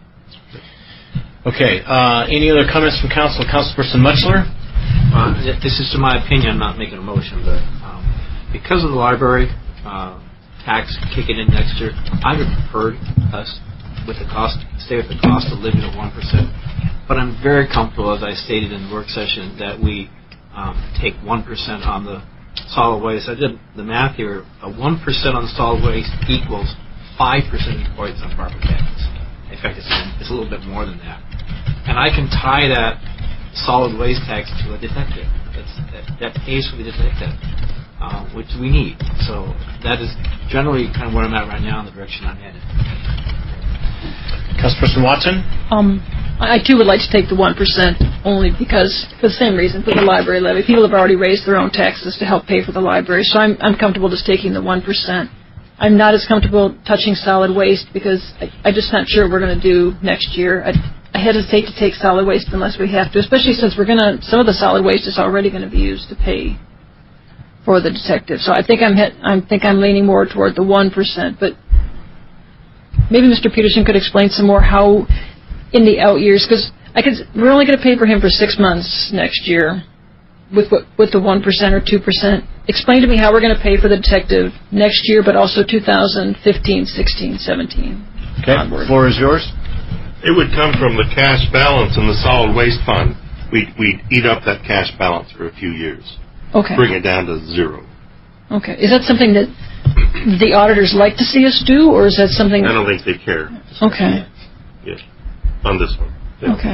Okay, any other comments from council? Councilperson Mutchler? This is to my opinion. I'm not making a motion, but because of the library tax kicking in next year, I would prefer us stay with the cost of living at 1%. But I'm very comfortable, as I stated in the work session, that we take 1% on the solid waste. I did the math here. 1% on the solid waste equals 5 percentage points on property taxes. In fact, it's a little bit more than that. And I can tie that solid waste tax to a detective. That pays for the detective, which we need. So that is generally kind of where I'm at right now in the direction I'm headed. Councilperson Watson? I too would like to take the 1%, only because, for the same reason, for the library levy. People have already raised their own taxes to help pay for the library, so I'm comfortable just taking the 1%. I'm not as comfortable touching solid waste because I'm just not sure what we're going to do next year. I hesitate to take solid waste unless we have to, especially since some of the solid waste is already going to be used to pay for the detective. So I think I'm leaning more toward the 1%, but maybe Mr. Peterson could explain some more how in the out years, because we're only going to pay for him for 6 months next year with the 1% or 2%. Explain to me how we're going to pay for the detective next year, but also 2015, 16, 17. Okay, the floor is yours. It would come from the cash balance in the solid waste fund. We'd eat up that cash balance for a few years. Okay. Bring it down to 0. Okay. Is that something that the auditors like to see us do, or is that something... I don't think they care. Okay. Yeah. On this one. Yeah. Okay.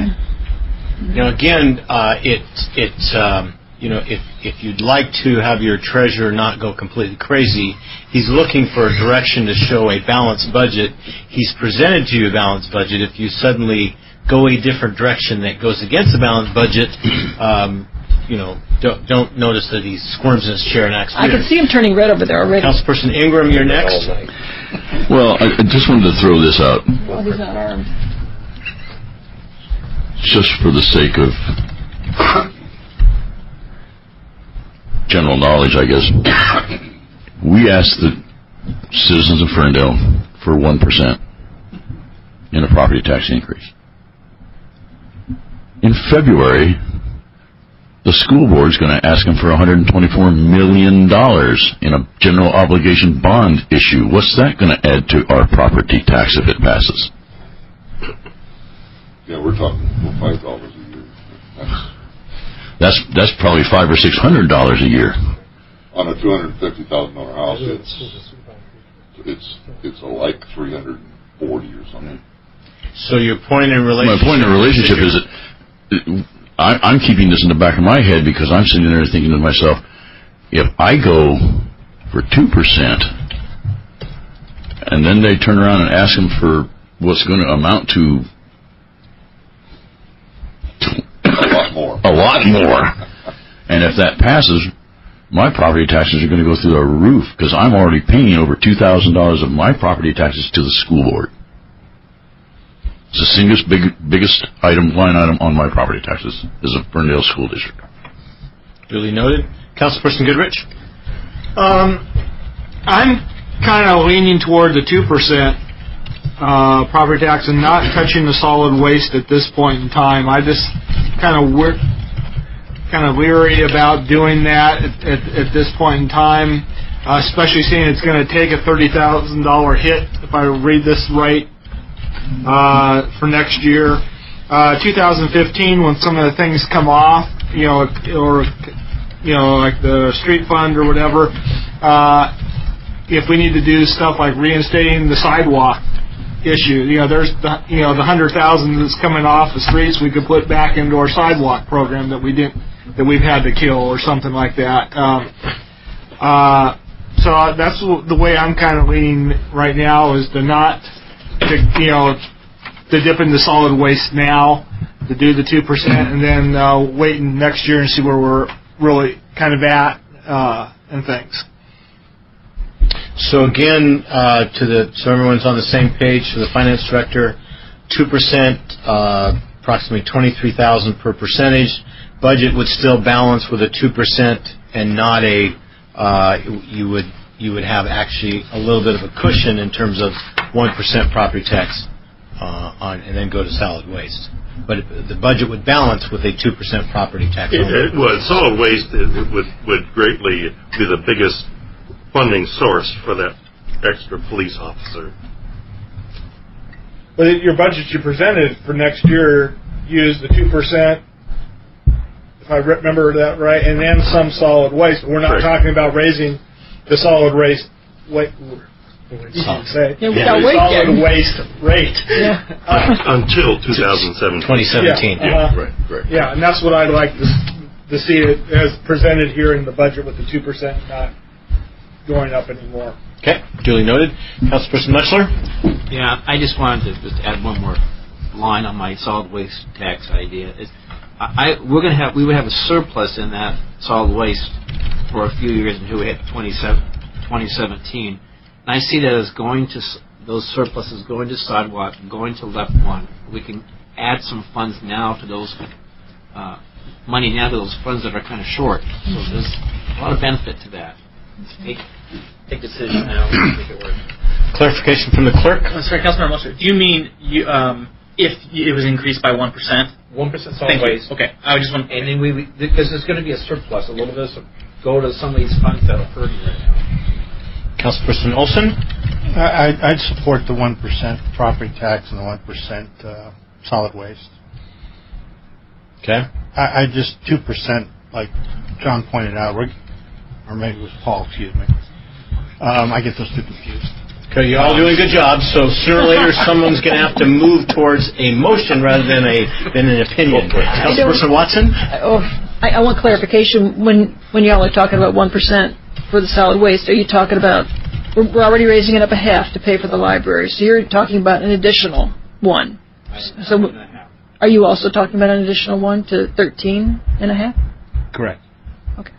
Again, if you'd like to have your treasurer not go completely crazy, he's looking for a direction to show a balanced budget. He's presented to you a balanced budget. If you suddenly go a different direction that goes against the balanced budget, don't notice that he squirms in his chair and acts weird. I can see him turning red over there already. Councilperson Ingram, you're next. Well, I just wanted to throw this out. Well, he's not armed. Just for the sake of general knowledge, I guess. We asked the citizens of Ferndale for 1% in a property tax increase. In February, the school board is going to ask them for $124 million in a general obligation bond issue. What's that going to add to our property tax if it passes? Yeah, we're talking $5 a year. That's probably $500 or $600 a year. On a $250,000 house, it's like $340 or something. So your point in relationship. My point in relationship is that I'm keeping this in the back of my head because I'm sitting there thinking to myself, if I go for 2% and then they turn around and ask them for what's going to amount to a lot more. And if that passes, my property taxes are going to go through the roof because I'm already paying over $2,000 of my property taxes to the school board. It's the biggest line item on my property taxes is a Ferndale School District. Duly noted. Councilperson Goodrich? I'm kind of leaning toward the 2%. property tax and not touching the solid waste at this point in time. I just kind of leery about doing that at this point in time, especially seeing it's going to take a $30,000 hit, if I read this right, for next year. 2015, when some of the things come off, like the street fund or whatever, if we need to do stuff like reinstating the sidewalk issue, there's the $100,000 that's coming off the streets we could put back into our sidewalk program that we've had to kill or something like that. So that's the way I'm kind of leaning right now, is to not to dip into solid waste now, to do the 2%, and then wait next year and see where we're really kind of at and things. So again, so everyone's on the same page, for the finance director, 2%, approximately $23,000 per percentage. Budget would still balance with a 2% and not a. You would have actually a little bit of a cushion in terms of 1% property tax and then go to solid waste. But the budget would balance with a 2% property tax. It would. Solid waste would greatly be the biggest funding source for that extra police officer. But your budget you presented for next year used the 2%, if I remember that right, and then some solid waste. We're not talking about raising the solid waste solid waste rate until 2017. 2017. Right. Yeah, and that's what I'd like to see it as presented here in the budget, with the 2% not going up anymore. Okay, duly noted. Councilperson Mutchler? Yeah, I just wanted to just add one more line on my solid waste tax idea. We would have a surplus in that solid waste for a few years until we hit 2017. And I see that as those surpluses going to sidewalk, going to Left One. We can add some funds now to those money now to those funds that are kind of short. So there's a lot of benefit to that. Take decision now and make it work. Clarification from the clerk. Sorry, Councilmember Mutchler. Do you mean if it was increased by 1%? 1% solid waste. Okay, I just want. And then because there's going to be a surplus, a little bit of go to some of these funds that are hurting right now. Councilperson Olson? I'd support the 1% property tax and the 1% solid waste. Okay. I just 2%, like John pointed out, or maybe it was Paul. Excuse me. I get those two confused. Okay, you're all doing good jobs. So sooner or later, someone's going to have to move towards a motion rather than an opinion. Councilperson Watson? I want clarification. When y'all are talking about 1% for the solid waste, are you talking about we're already raising it up a half to pay for the library? So you're talking about an additional 1. So are you also talking about an additional 1 to 13.5? Correct. Okay.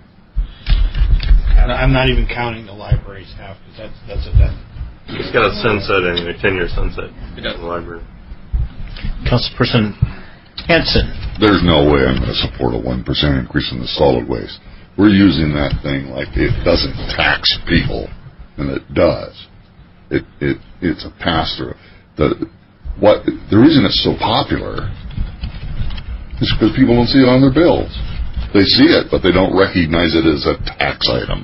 I'm not even counting the library staff, because that's a debt. It's got a sunset anyway, 10-year sunset in the library. Councilperson Hanson. There's no way I'm going to support a 1% increase in the solid waste. We're using that thing like it doesn't tax people, and it does. It's a pass-through. The reason it's so popular is because people don't see it on their bills. They see it, but they don't recognize it as a tax item.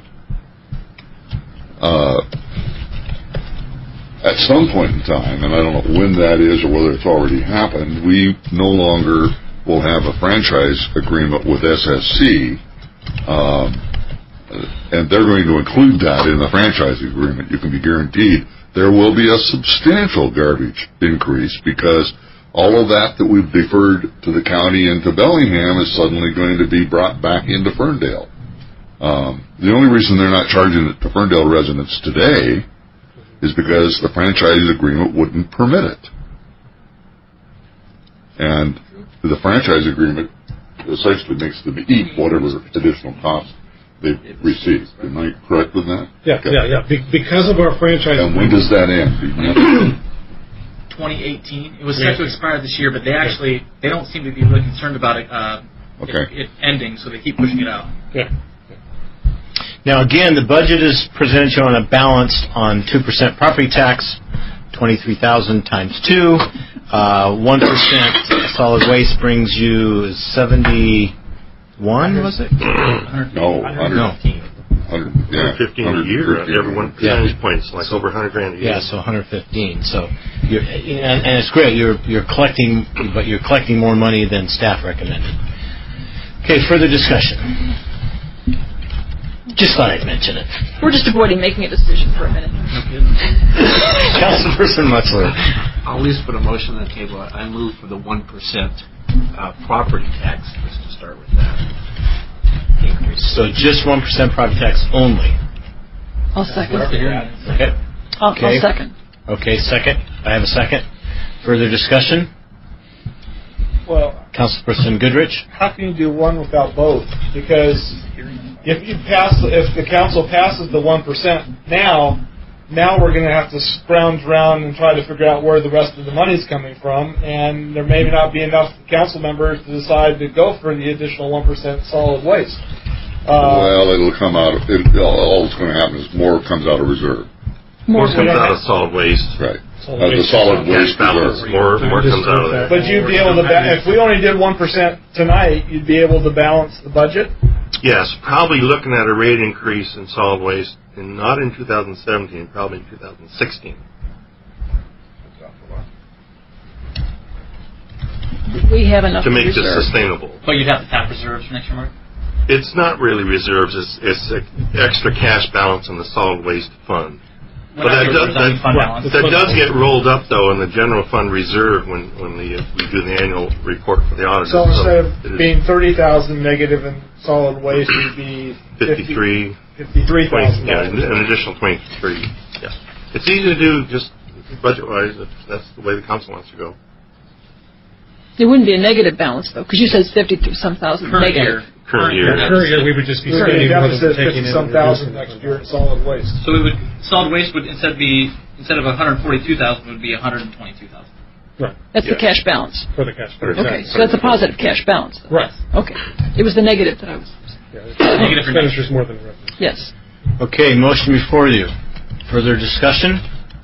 At some point in time, and I don't know when that is or whether it's already happened, we no longer will have a franchise agreement with SSC, and they're going to include that in the franchise agreement. You can be guaranteed there will be a substantial garbage increase, because all of that we've deferred to the county and to Bellingham is suddenly going to be brought back into Ferndale. The only reason they're not charging it to Ferndale residents today is because the franchise agreement wouldn't permit it. And the franchise agreement essentially makes them eat whatever additional costs they receive. Am I correct with that? Yeah, okay. yeah. Because of our franchise agreement. And when does that end? 2018. It was set to expire this year, but they don't seem to be really concerned about it, it ending, so they keep pushing it out. Yeah. Now, again, the budget is presented to you on a balance on 2% property tax, 23,000 times 2. 1% solid waste brings you 71, was it? No, 115 a year. Every 1 percentage points, like over $100,000 a year. Yeah, so 115. So, and it's great. You're collecting, but you're collecting more money than staff recommended. Okay, further discussion. Just thought I'd mention it. We're just avoiding making a decision for a minute. Councilperson Mutzler. I'll at least put a motion on the table. I move for the 1% property tax, just to start with that increase. So just 1% property tax only. I'll second. Okay. I'll second. Okay, second. I have a second. Further discussion? Well, Councilperson Goodrich. how can you do one without both? Because if the council passes the 1% now we're going to have to scrounge around and try to figure out where the rest of the money's coming from, and there may not be enough council members to decide to go for the additional 1% solid waste. Well, it'll come out. All that's going to happen is more comes out of reserve. More comes out of solid waste. Right. The solid waste balance. More comes out of there. But you'd be able to, if we only did 1% tonight, you'd be able to balance the budget? Yes, probably looking at a rate increase in solid waste, and not in 2017, probably in 2016. We have enough to make this reserve. sustainable. But you'd have to tap reserves for next year, Mark? It's not really reserves. It's extra cash balance in the solid waste fund. But that does get rolled up, though, in the general fund reserve when we do the annual report for the auditors. So instead of being 30,000 negative in solid waste, it would be 53,000. Yeah, an additional 23. Yeah, it's easy to do just budget-wise. That's the way the council wants to go. It wouldn't be a negative balance, though, because you said 50-some thousand negative. Current year, we would just be spending more than taking in. 50-some thousand next year in solid waste. So solid waste would instead of 142,000 would be 122,000. Right. That's the cash balance. For the cash balance. Okay, so that's a positive cash balance. Though. Right. Okay. It was the negative that I was. Negative expenditures more than revenue. Yes. Okay, motion before you. Further discussion?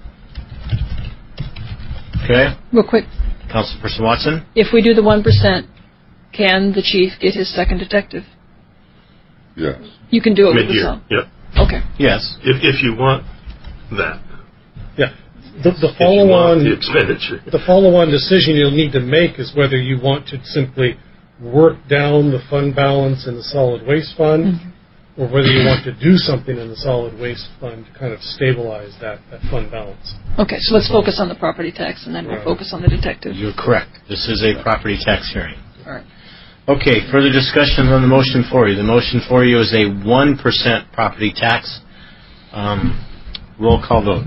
Okay. Real quick. Councilperson Watson. If we do the 1%, can the chief get his second detective? Yes. You can do it mid-year. with the Yep. Okay. Yes. If you want that. Yeah. The follow-on the expenditure. The follow-on decision you'll need to make is whether you want to simply work down the fund balance in the solid waste fund, or whether you want to do something in the solid waste fund to kind of stabilize that fund balance. Okay, so let's focus on the property tax, and then we'll focus on the detective. You're correct. This is a property tax hearing. All right. Okay, further discussion on the motion for you. The motion for you is a 1% property tax. Roll call vote.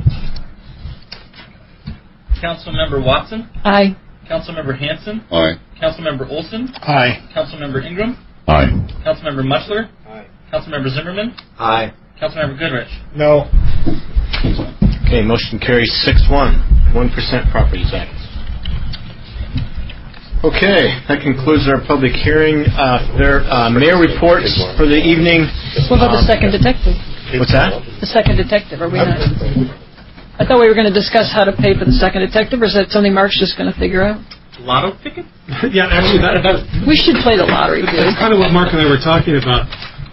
Councilmember Watson? Aye. Councilmember Hanson? Aye. Councilmember Olson? Aye. Councilmember Ingram? Aye. Councilmember Mutzler? Aye. Councilmember Zimmerman? Aye. Councilmember Goodrich? No. Okay, motion carries 6-1. 1% property tax. Okay, that concludes our public hearing. Mayor reports for the evening. What about the second detective? What's that? The second detective, are we not? I thought we were going to discuss how to pay for the second detective, or is that something Mark's just going to figure out? Lotto ticket? Yeah, actually, that we should play the lottery, too. That's kind of what Mark and I were talking about.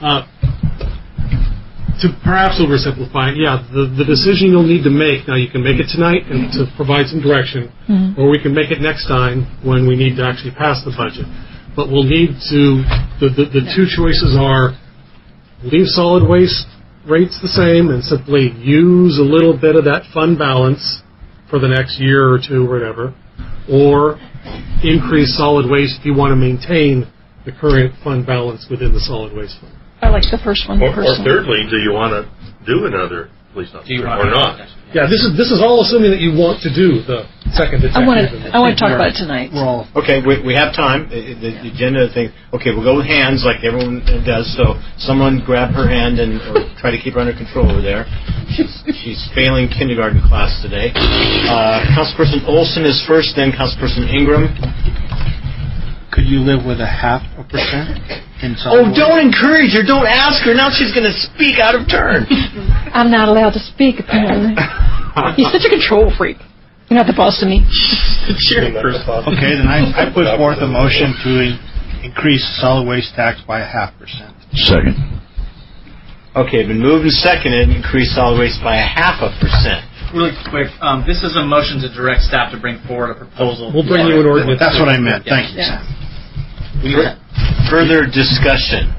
To perhaps oversimplify, the decision you'll need to make, now you can make it tonight and to provide some direction, or we can make it next time when we need to actually pass the budget. But we'll need to, the two choices are leave solid waste rates the same and simply use a little bit of that fund balance for the next year or two or whatever, or increase solid waste if you want to maintain the current fund balance within the solid waste fund. I like the first one. Or thirdly, do you want to do another police officer or not? Yeah, this is all assuming that you want to do the second detective. I want to talk about it tonight. Okay, we have time. The agenda thing. Okay, we'll go with hands like everyone does. So someone grab her hand and or try to keep her under control over there. She's failing kindergarten class today. Councilperson Olson is first, then Councilperson Ingram. Could you live with 0.5%? Don't encourage her. Don't ask her. Now she's going to speak out of turn. I'm not allowed to speak, apparently. He's such a control freak. You're not the boss to me. Okay, then I put forth a motion to increase solid waste tax by 0.5%. Second. Okay, been moved and seconded, increase solid waste by 0.5%. Really quick, this is a motion to direct staff to bring forward a proposal. We'll bring you an ordinance. That's what I meant. Thank you. Further discussion.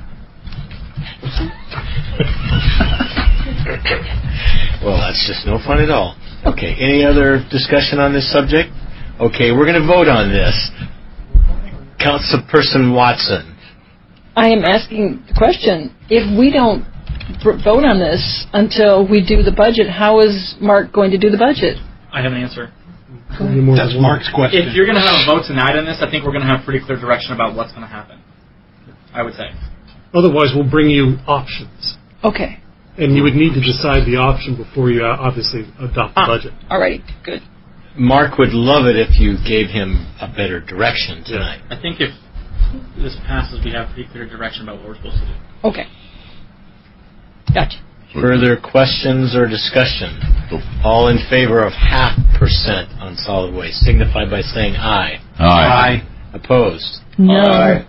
Well, that's just no fun at all. Okay, any other discussion on this subject? Okay, we're going to vote on this. Councilperson Watson. I am asking the question, if we don't vote on this until we do the budget, how is Mark going to do the budget? I have an answer. That's Mark's question. If you're going to have a vote tonight on this, I think we're going to have pretty clear direction about what's going to happen. I would say. Otherwise, we'll bring you options. Okay. And you would need to decide the option before you obviously adopt the budget. All right, good. Mark would love it if you gave him a better direction tonight. I think if this passes, we have pretty clear direction about what we're supposed to do. Okay. Gotcha. Further questions or discussion? All in favor of 0.5% on solid waste, signify by saying aye. Aye. Opposed? No. Aye.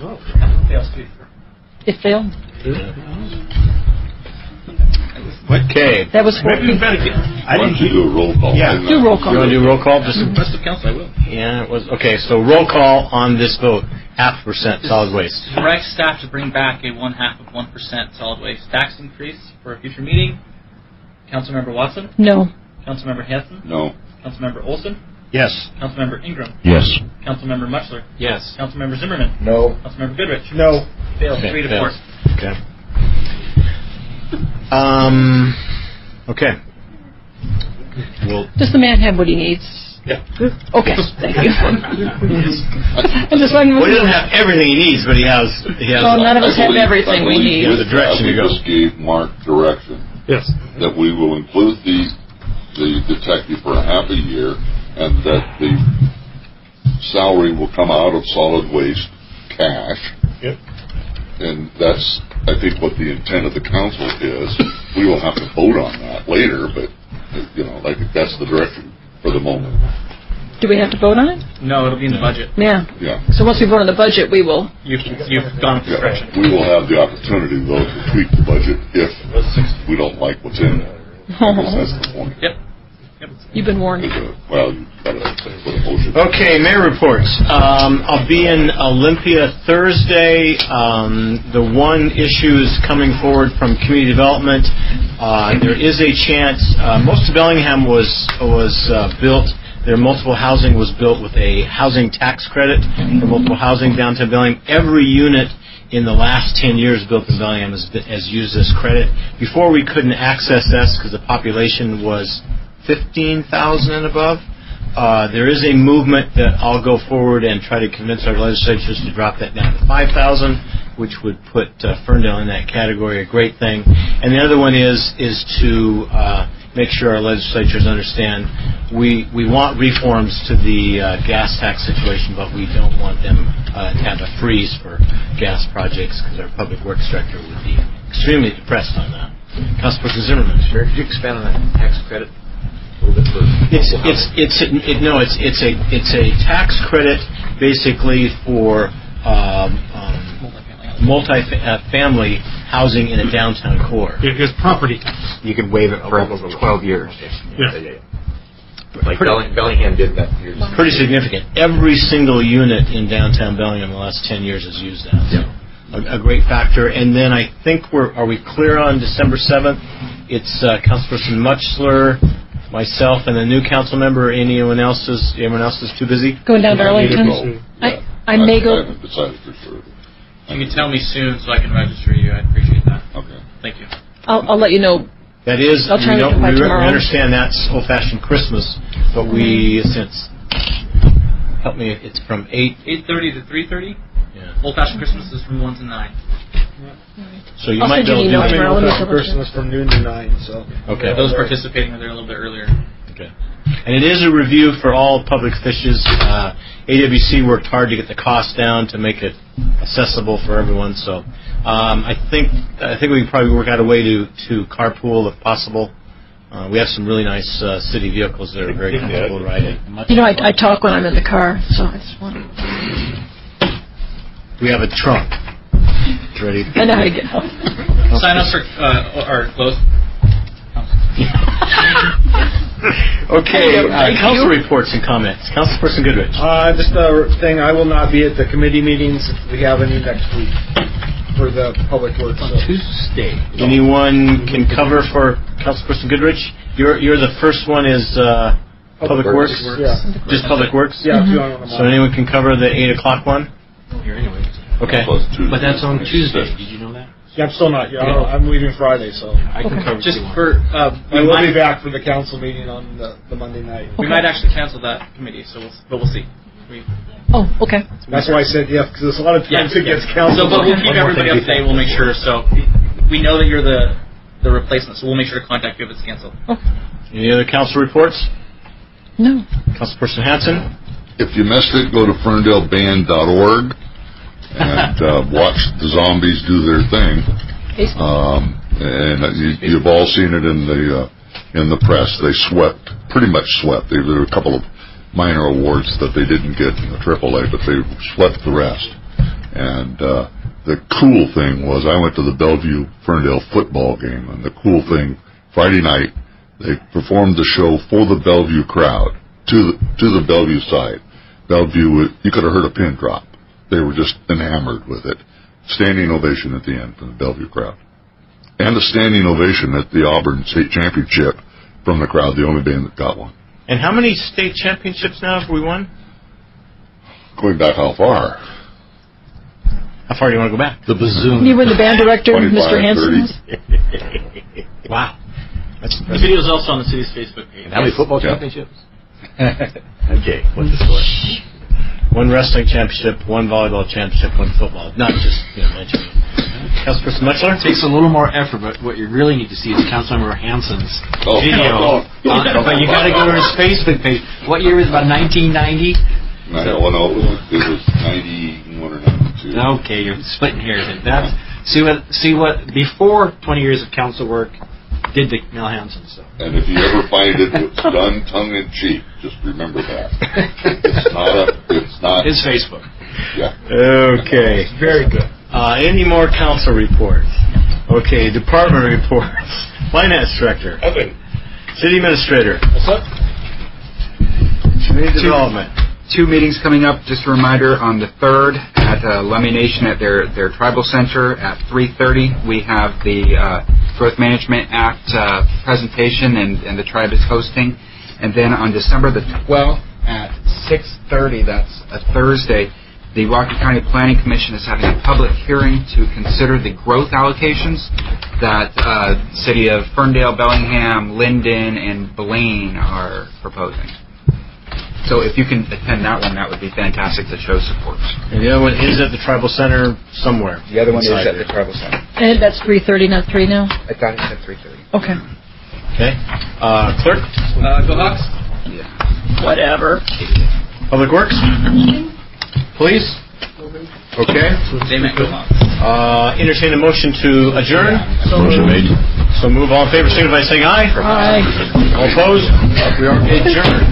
It failed. Okay. That was 14. I didn't do a roll call. Yeah. Do roll call. You want to do roll call? Just rest of council, I will. Yeah, it was okay. So roll call on this vote. 0.5% solid waste. Direct staff to bring back a 0.5% solid waste tax increase for a future meeting. Councilmember Watson? No. Councilmember Hanson? No. Councilmember Olson? Yes. Councilmember Ingram? Yes. Councilmember Muchler? Yes. Councilmember Zimmerman? No. Councilmember Goodrich? No. Failed. Okay, 3 to fails. 4. Okay. Okay. Well, Does the man have what he needs? yeah. Okay, thank you. I just wanted to Well, he doesn't have everything he needs, but he has. Well, none of us have everything we need. The direction to go. We just gave Mark direction. Yes. That we will include the detective for a half a year, and that the salary will come out of solid waste cash. Yep. And that's, I think, what the intent of the council is. We will have to vote on that later, but I think that's the direction for the moment. Do we have to vote on it? No, it'll be in the budget. Yeah. Yeah. So once we vote on the budget, we will. You've gone in this direction. We will have the opportunity, though, to tweak the budget if we don't like what's in there. That's the point. Yep. You've been warned. Well, you've got to put a motion. Okay, mayor reports. I'll be in Olympia Thursday. The one issue is coming forward from community development. There is a chance. Most of Bellingham was built. Their multiple housing was built with a housing tax credit for multiple housing downtown Bellingham. Every unit in the last 10 years built in Bellingham has used this credit. Before we couldn't access this because the population was 15,000 and above. There is a movement that I'll go forward and try to convince our legislatures to drop that down to 5,000, which would put Ferndale in that category, a great thing. And the other one is to make sure our legislatures understand we want reforms to the gas tax situation, but we don't want them to have a freeze for gas projects because our public works director would be extremely depressed on that. Councilperson Zimmerman. Could you expand on that tax credit? It's a tax credit basically for multi-family housing in a downtown core. It's property tax. You can waive it for 12 years. Yeah. Like Bellingham did that years ago. Pretty significant. Every single unit in downtown Bellingham in the last 10 years has used that. Yep. A great factor. And then I think are we clear on December 7th? It's Councilperson Muchler, myself, and the new council member. Everyone else is too busy? Going down to Arlington? I may go. I haven't decided for sure. You can tell me soon so I can register you. I'd appreciate that. Okay. Thank you. I'll let you know. That is, I'll try to come by we tomorrow. understand that's old-fashioned Christmas, but help me, it's from 8:30 to 3:30. Yeah. Old-fashioned Christmas is from 1 to 9. So you might be able to do old-fashioned Christmas from noon to 9. So okay. Those participating are there a little bit earlier. Okay. And it is a review for all public officials. AWC worked hard to get the cost down to make it accessible for everyone. So I think we can probably work out a way to carpool if possible. We have some really nice city vehicles that are very comfortable to ride in. You know, I talk when I'm in the car, so I just want to... We have a trunk. It's ready. I know how to get home. Sign-ups are closed. Okay, council reports and comments. Councilperson Goodrich. Just a thing, I will not be at the committee meetings if we have any next week for the public works. On Tuesday. Anyone can cover for Councilperson Goodrich? You're the first one is Public Works? Yeah. Just Public Works? Yeah. Mm-hmm. So anyone can cover the 8 o'clock one? Here anyway. Okay. But that's on Tuesday. Did you know that? Yeah, I'm still not. Yeah, I'm leaving Friday, so I can cover just for. I will be back for the council meeting on the Monday night. We might actually cancel that committee, but we'll see. Oh, okay. That's why I said yeah, because there's a lot of times it gets canceled. So, but we'll keep everybody up to date. We'll make sure. So we know that you're the replacement, so we'll make sure to contact you if it's canceled. Okay. Any other council reports? No. Councilperson Hanson. If you missed it, go to FerndaleBand.org and watch the zombies do their thing. And you've all seen it in the press. They pretty much swept. There were a couple of minor awards that they didn't get in the AAA, but they swept the rest. And the cool thing was I went to the Bellevue Ferndale football game, and the cool thing, Friday night, they performed the show for the Bellevue crowd to the Bellevue side. Bellevue, you could have heard a pin drop. They were just enamored with it. Standing ovation at the end from the Bellevue crowd. And a standing ovation at the Auburn State Championship from the crowd, the only band that got one. And how many state championships now have we won? Going back how far? How far do you want to go back? The bazzoon. You were the band director, Mr. Hanson? Wow. The video is also on the city's Facebook page. And how many football championships? Okay, what's the score? One wrestling championship, one volleyball championship, one football. Not just mentioning. Councilperson Mutchler? It takes a little more effort, but what you really need to see is Councilmember Hanson's video. But you got to go to his Facebook page. What year was it? About 1990? No, it was 91 or 92. Okay, you're splitting hairs. That's see what before 20 years of council work did to Mel Hanson stuff. And if you ever find it, it's done tongue in cheek. Just remember that. It's not. His Facebook. Yeah. Okay. Very good. Any more council reports? Okay, department reports. Finance director. City administrator. What's up? Community development. 2 meetings coming up. Just a reminder, on the 3rd at Lummi Nation at their tribal center at 3:30, we have the Growth Management Act presentation, and the tribe is hosting. And then on December the 12th at 6:30, that's a Thursday, the Rocky County Planning Commission is having a public hearing to consider the growth allocations that City of Ferndale, Bellingham, Linden, and Blaine are proposing. So if you can attend that one, that would be fantastic to show support. And the other one is at the Tribal Center somewhere. The other one is at the Tribal Center. And that's 3:30, not 3 now? I thought it said 3:30. Okay. Okay. Clerk? Go Hawks. Yeah. Whatever. Public Works? Police? Okay. Go Hawks. Entertain a motion to adjourn. Motion made. So move. All in favor, signify by saying aye. Aye. All opposed? We are adjourned.